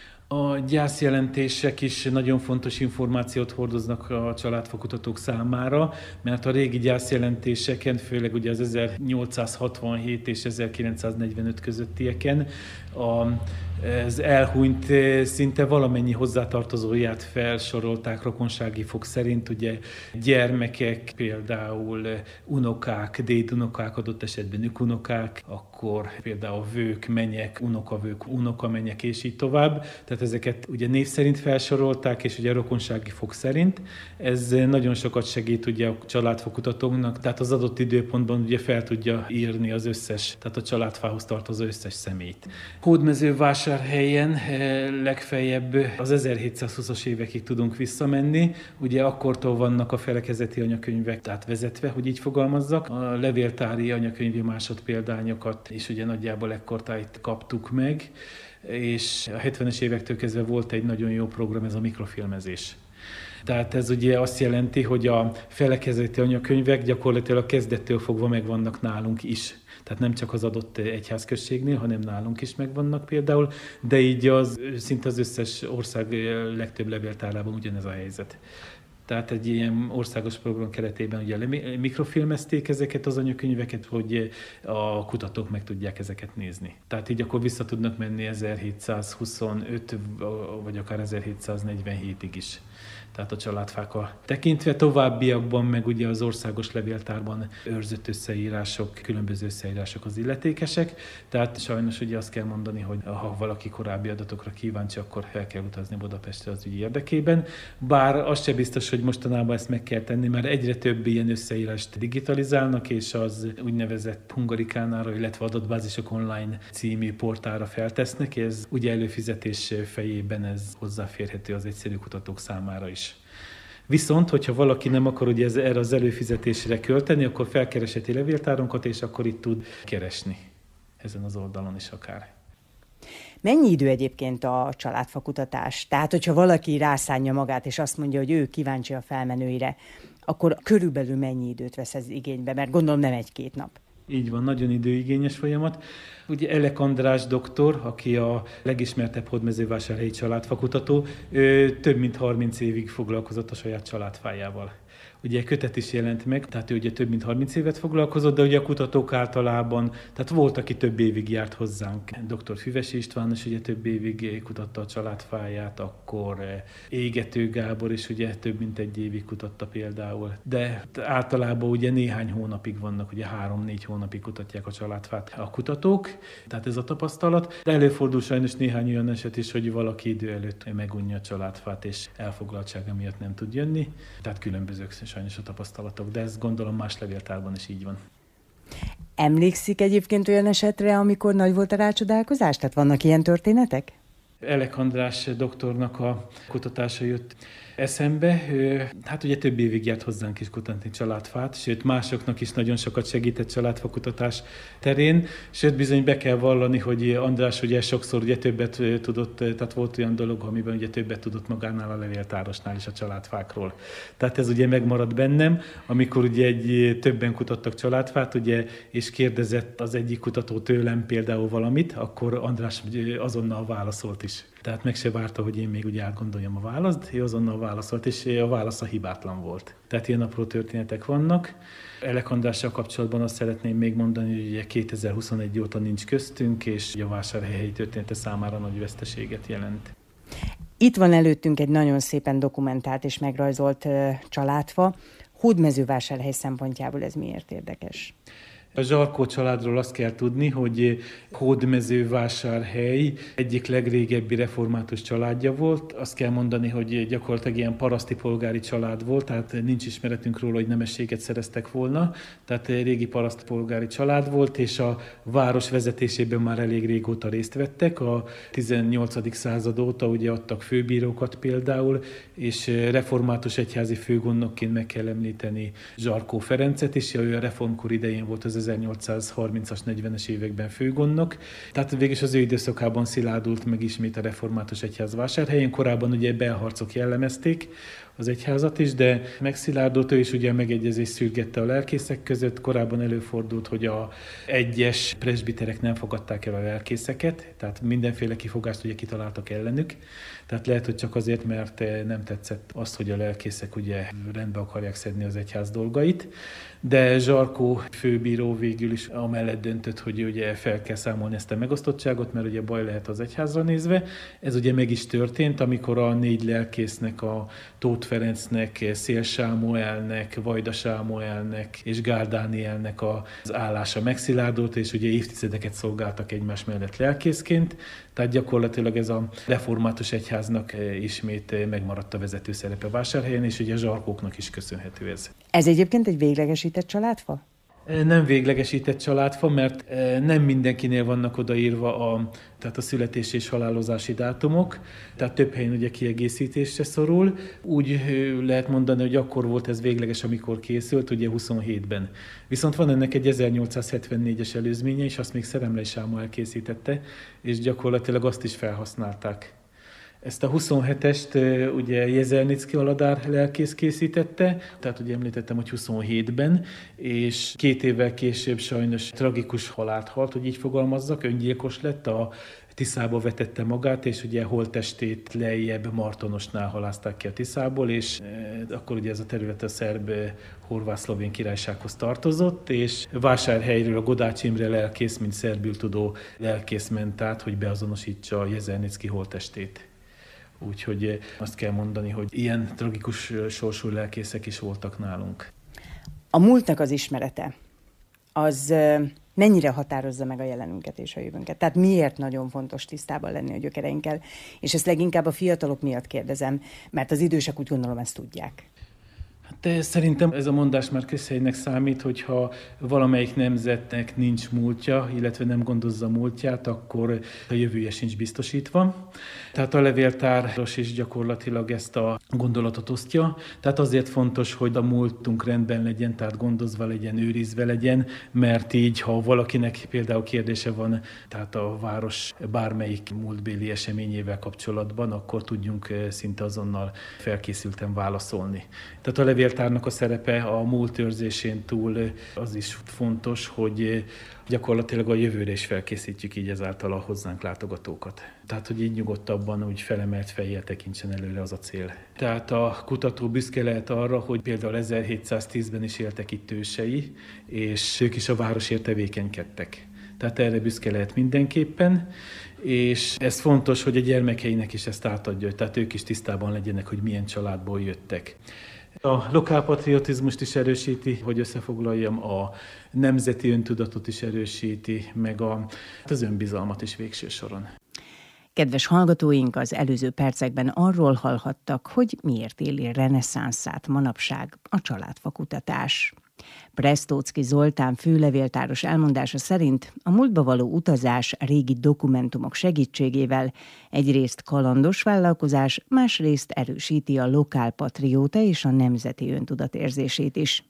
A gyászjelentések is nagyon fontos információt hordoznak a családfakutatók számára, mert a régi gyászjelentéseken, főleg ugye az 1867 és 1945 közöttieken az elhunyt szinte valamennyi hozzátartozóját felsorolták rokonsági fok szerint, ugye gyermekek, például unokák, dédunokák, adott esetben ükunokák, akkor például vők, menyek, unokavők, unokamenyek és így tovább. Tehát ezeket ugye név szerint felsorolták, és ugye rokonsági fok szerint. Ez nagyon sokat segít ugye a családfakutatóknak, tehát az adott időpontban ugye fel tudja írni az összes, tehát a családfához tartozó összes személyt. Hódmezővásárhelyen legfeljebb az 1720-as évekig tudunk visszamenni, ugye akkortól vannak a felekezeti anyakönyvek tehát vezetve, hogy így fogalmazzak. A levéltári anyakönyvi másodpéldányokat is ugye nagyjából ekkortájt kaptuk meg, és a 70-es évektől kezdve volt egy nagyon jó program, ez a mikrofilmezés. Tehát ez ugye azt jelenti, hogy a felekezeti anyakönyvek gyakorlatilag a kezdettől fogva megvannak nálunk is. Tehát nem csak az adott egyházközségnél, hanem nálunk is megvannak például, de így szinte az összes ország legtöbb levéltárában ugyanez a helyzet. Tehát egy ilyen országos program keretében ugye mikrofilmezték ezeket az anyakönyveket, hogy a kutatók meg tudják ezeket nézni. Tehát így akkor vissza tudnak menni 1725 vagy akár 1747-ig is. Tehát a családfákkal tekintve. Továbbiakban meg ugye az országos levéltárban őrzött összeírások, különböző összeírások az illetékesek. Tehát sajnos ugye azt kell mondani, hogy ha valaki korábbi adatokra kíváncsi, akkor fel kell utazni Budapestre az ügy érdekében. Bár az se biztos, hogy mostanában ezt meg kell tenni, mert egyre több ilyen összeírást digitalizálnak, és az úgynevezett Hungarikánára, illetve adatbázisok online című portálra feltesznek. Ez ugye előfizetés fejében ez hozzáférhető az egyszerű kutatók számára is. Viszont, hogyha valaki nem akar ugye erre az előfizetésre költeni, akkor felkereseti levéltárunkat, és akkor itt tud keresni ezen az oldalon is akár. Mennyi idő egyébként a családfakutatás? Tehát, hogyha valaki rászánja magát, és azt mondja, hogy ő kíváncsi a felmenőire, akkor körülbelül mennyi időt vesz ez igénybe? Mert gondolom nem 1-2 nap. Így van, nagyon időigényes folyamat. Ugye Elek András doktor, aki a legismertebb hódmezővásárhelyi családfakutató, több mint 30 évig foglalkozott a saját családfájával. Ugye kötet is jelent meg, tehát ő ugye több mint 30 évet foglalkozott, de ugye a kutatók általában, tehát volt, aki több évig járt hozzánk. Dr. Füvesi István is ugye több évig kutatta a családfáját, akkor Égető Gábor is ugye több mint 1 évig kutatta például. De általában ugye néhány hónapig vannak, ugye 3-4 hónapig kutatják a családfát a kutatók, tehát ez a tapasztalat. De előfordul sajnos néhány olyan eset is, hogy valaki idő előtt megunja a családfát, és elfoglaltsága miatt nem tud jönni. Tehát különbözők sajnos a tapasztalatok, de ez gondolom más levéltárban is így van. Emlékszik egyébként olyan esetre, amikor nagy volt a rácsodálkozás? Tehát vannak ilyen történetek? Elek András doktornak a kutatása jött eszembe. Hát ugye több évig járt hozzánk is kutatni családfát, sőt másoknak is nagyon sokat segített családfakutatás terén, sőt bizony be kell vallani, hogy András ugye sokszor ugye többet tudott, tehát volt olyan dolog, amiben ugye többet tudott magánál a levéltárosnál is a családfákról. Tehát ez ugye megmaradt bennem, amikor ugye többen kutattak családfát, ugye, és kérdezett az egyik kutató tőlem például valamit, akkor András azonnal válaszolt is. Tehát meg se várta, hogy én még ugye átgondoljam a választ, ő azonnal válaszolt, és a válasza hibátlan volt. Tehát ilyen apró történetek vannak. Elek Andrással kapcsolatban azt szeretném még mondani, hogy ugye 2021 óta nincs köztünk, és a vásárhelyi története számára nagy veszteséget jelent. Itt van előttünk egy nagyon szépen dokumentált és megrajzolt családfa. Hódmezővásárhely szempontjából ez miért érdekes? A Zsarkó családról azt kell tudni, hogy Hódmezővásárhely egyik legrégebbi református családja volt. Azt kell mondani, hogy gyakorlatilag ilyen paraszti polgári család volt, tehát nincs ismeretünk róla, hogy nemességet szereztek volna. Tehát régi paraszti polgári család volt, és a város vezetésében már elég régóta részt vettek. A 18. század óta ugye adtak főbírókat például, és református egyházi főgondnokként meg kell említeni Zsarkó Ferencet, és ő a reformkor idején volt az 1830-as, 40-es években főgondnok. Tehát végülis az ő időszakában szilárdult meg ismét a református egyház Vásárhelyen. Korábban ugye belharcok jellemezték az egyházat is, de megszilárdult, ő is ugye a megegyezést szürgette a lelkészek között. Korábban előfordult, hogy a egyes presbiterek nem fogadták el a lelkészeket, tehát mindenféle kifogást ugye kitaláltak ellenük. Tehát lehet, hogy csak azért, mert nem tetszett az, hogy a lelkészek ugye rendbe akarják szedni az egyház dolgait. De Zsarkó főbíró végül is amellett döntött, hogy ugye fel kell számolni ezt a megosztottságot, mert ugye baj lehet az egyházra nézve. Ez ugye meg is történt, amikor a 4 lelkésznek, a Tóth Ferencnek, Szél Sámuelnek, Vajda Sámuelnek és Gál Dánielnek az állása megszilárdult, és ugye évtizedeket szolgáltak egymás mellett lelkészként. Tehát gyakorlatilag ez a református egyháznak ismét megmaradt a vezető szerepe Vásárhelyen, és ugye a Zsarkóknak is köszönhető ez. Ez egyébként egy véglegesített családfa? Nem véglegesített családfa, mert nem mindenkinél vannak odaírva tehát a születés és halálozási dátumok, tehát több helyen ugye kiegészítésre szorul. Úgy lehet mondani, hogy akkor volt ez végleges, amikor készült, ugye 27-ben. Viszont van ennek egy 1874-es előzménye, és azt még Szeremlei Sámuel készítette, és gyakorlatilag azt is felhasználták. Ezt a 27-est ugye Jezernicki Aladár lelkész készítette, tehát ugye említettem, hogy 27-ben, és 2 évvel később sajnos tragikus halált halt, hogy így fogalmazzak, öngyilkos lett a Tiszába vetette magát, és ugye holttestét lejjebb Martonosnál halázták ki a Tiszából, és akkor ugye ez a terület a szerb horvát-szlovén királysághoz tartozott, és Vásárhelyről a Godács Imre lelkész, mint szerbül tudó lelkész ment át, hogy beazonosítsa Jezernicki holttestét. Úgyhogy azt kell mondani, hogy ilyen tragikus sorsú lelkészek is voltak nálunk. A múltnak az ismerete, az mennyire határozza meg a jelenünket és a jövőnket? Tehát miért nagyon fontos tisztában lenni a gyökereinkkel? És ezt leginkább a fiatalok miatt kérdezem, mert az idősek úgy gondolom ezt tudják. De szerintem ez a mondás már közhelynek számít, hogyha valamelyik nemzetnek nincs múltja, illetve nem gondozza a múltját, akkor a jövője sincs biztosítva. Tehát a levéltáros is gyakorlatilag ezt a gondolatot osztja. Tehát azért fontos, hogy a múltunk rendben legyen, tehát gondozva legyen, őrizve legyen, mert így, ha valakinek például kérdése van, tehát a város bármelyik múltbéli eseményével kapcsolatban, akkor tudjunk szinte azonnal felkészülten válaszolni. Tehát a levéltárnak a szerepe a múlt őrzésén túl az is fontos, hogy gyakorlatilag a jövőre is felkészítjük így ezáltal a hozzánk látogatókat. Tehát, hogy így nyugodtabban, úgy felemelt fejjel tekintsen előre, az a cél. Tehát a kutató büszke lehet arra, hogy például 1710-ben is éltek itt ősei, és ők is a városért tevékenykedtek. Tehát erre büszke lehet mindenképpen, és ez fontos, hogy a gyermekeinek is ezt átadja, tehát ők is tisztában legyenek, hogy milyen családból jöttek. A lokálpatriotizmust is erősíti, hogy összefoglaljam, a nemzeti öntudatot is erősíti, meg az önbizalmat is végső soron. Kedves hallgatóink, az előző percekben arról hallhattak, hogy miért éli reneszánszát manapság a családfakutatás. Prestóczky Zoltán főlevéltáros elmondása szerint a múltba való utazás régi dokumentumok segítségével egyrészt kalandos vállalkozás, másrészt erősíti a lokálpatrióta és a nemzeti öntudat érzését is.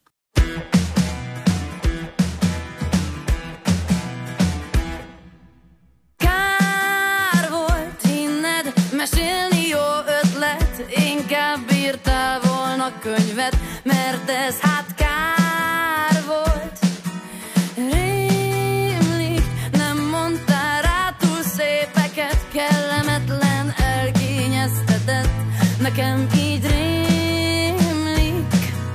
Kár volt hinned, mesélni jó ötlet, inkább írtál volna könyvet, mert ez hát kár volt. Rémlik, nem mondtál rá túl szépeket, kellemetlen, elkényeztetett, nekem így rémlik.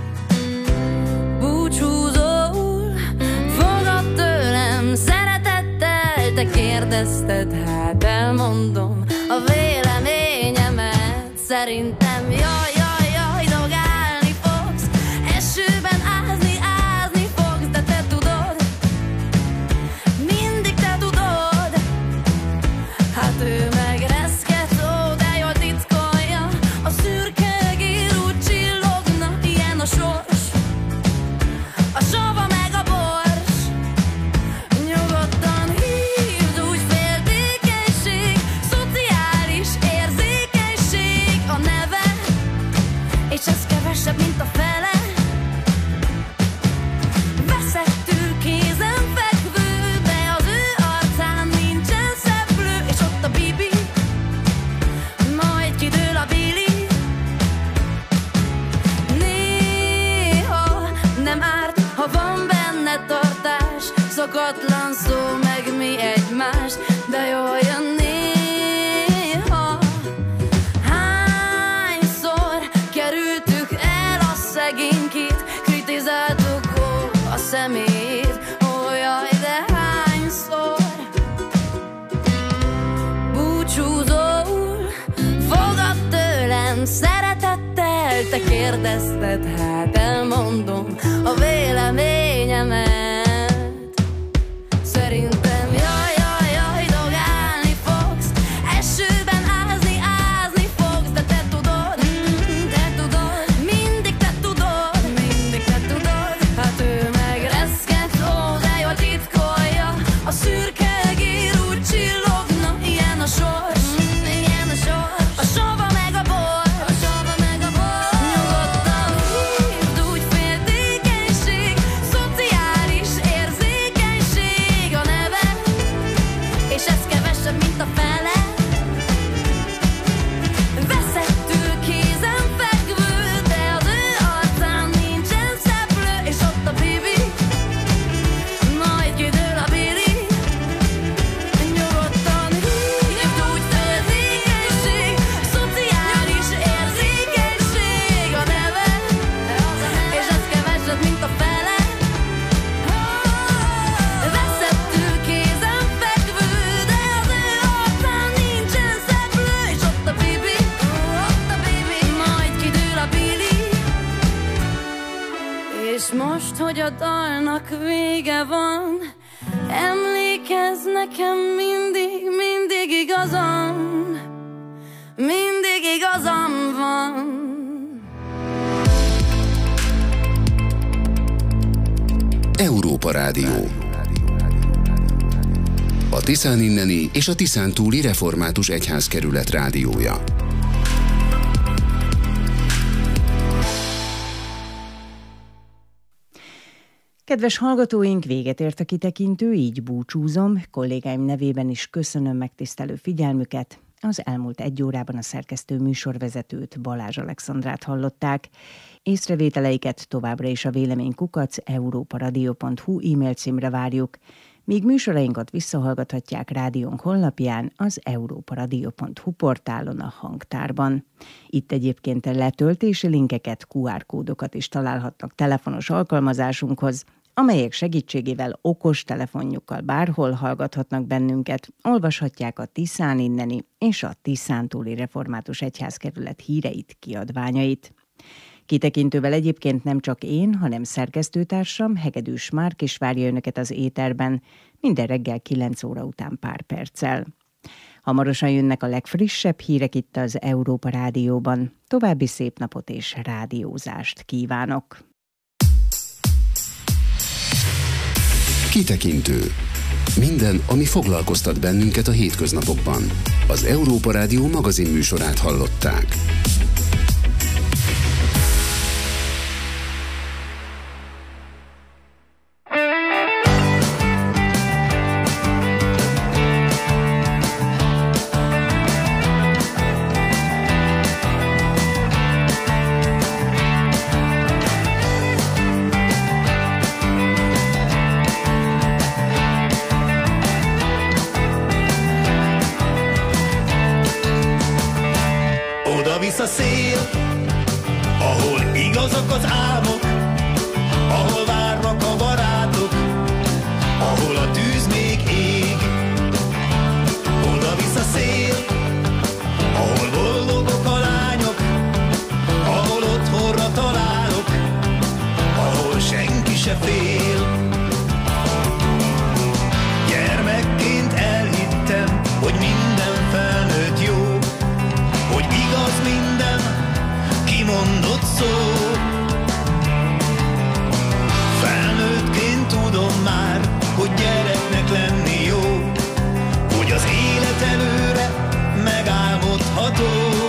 Búcsúzol, fogad tőlem szeretettel, te kérdezted, hát elmondom a véleményemet. Szerintem jaj, dogálni fogsz, esőben ázni fogsz, de te tudod, mindig te tudod. Hát ő meg reszket, ó, de jól titkolja, a szürke egér úgy csillogna, ilyen a sors, a sava meg a bors. Nyugodtan hívd, úgy féltékenység, szociális érzékenység a neve, és ez kevesebb, mint a fele. Veszettül kézenfekvő, de az ő arcán nincsen szeplő, és ott a bibi, majd kidől a bili. Néha nem árt, ha van benne tartás, szokatlan szó meg mi egymás, de jól jön néha. Hányszor kerültük el a szegénykét, kritizáltuk a szemét, ó jaj, de hányszor. Búcsúzol, fogad tőlem szeretettel, te kérdezted, hát elmondom a véleményemet. Szerintem jaj, dogálni fogsz, esőben ázni fogsz, de te tudod, mindig te tudod, hát ő meg reszket, ó, de jól titkolja, a szürke egér úgy csillogna, ilyen a sors, a sava meg a bor, nyugodtan hívd, úgy féltékenység, szociális És most, hogy a dalnak vége van, emlékezz nekem mindig igazam, mindig igazam van. Európa Rádió. A Tiszán inneni és a Tiszán túli református egyházkerület rádiója. Kedves hallgatóink, véget ért a kitekintő, így búcsúzom. Kollégáim nevében is köszönöm megtisztelő figyelmüket. Az elmúlt 1 órában a szerkesztő műsorvezetőt, Balázs Alexandrát hallották. Észrevételeiket továbbra is a véleménykukac@europaradio.hu e-mail címre várjuk, míg műsorainkat visszahallgathatják rádiónk honlapján, az europaradio.hu portálon, a hangtárban. Itt egyébként letöltési linkeket, QR kódokat is találhatnak telefonos alkalmazásunkhoz, amelyek segítségével okos telefonjukkal bárhol hallgathatnak bennünket, olvashatják a Tiszán inneni és a Tiszán túli református egyházkerület híreit, kiadványait. Kitekintővel egyébként nem csak én, hanem szerkesztőtársam, Hegedűs Márk is várja önöket az éterben, minden reggel 9 óra után pár perccel. Hamarosan jönnek a legfrissebb hírek itt az Európa Rádióban. További szép napot és rádiózást kívánok! Kitekintő. Minden, ami foglalkoztat bennünket a hétköznapokban. Az Európa Rádió magazinműsorát hallották. A szél, ahol igazak az álmok, ahol várnak a barátok, ahol a tűz még ég. Oda visz a szél, ahol boldogok a lányok, ahol otthonra találok, ahol senki se fél. Gyermekként elhittem, hogy minden felnőtt jó, hogy igaz minden kimondott szó. Felnőttként tudom már, hogy gyereknek lenni jó, hogy az élet előre megálmodható.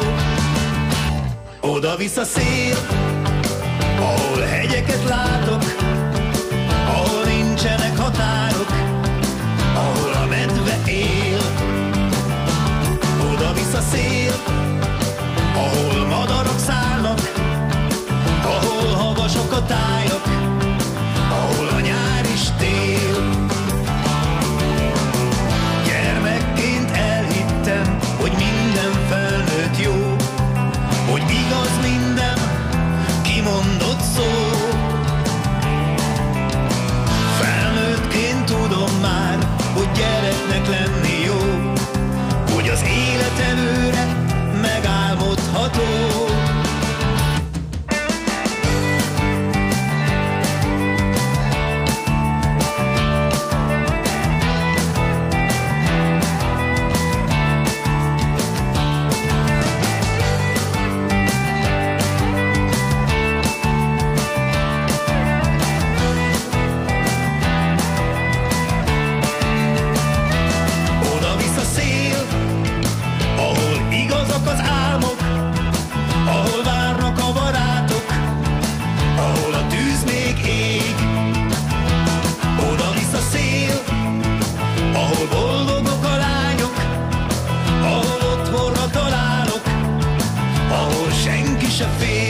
Oda visz a szél, ahol hegyeket látok, ahol nincsenek határok, ahol a medve él. Oda visz a szél, ahol madarak szállnak, ahol havasok a tájak, ahol a nyár is tél. Gyermekként elhittem, hogy minden felnőtt jó, hogy igaz minden kimondott szó. Felnőttként tudom már, hogy gyereknek lenni jó, hogy az élet előre megálmodható. Oda visz a szél, ahol igazak az álmok, ahol várnak a barátok, ahol a tűz még ég. Oda visz a szél, ahol boldogok a lányok, ahol otthonra találok, ahol senki se fél.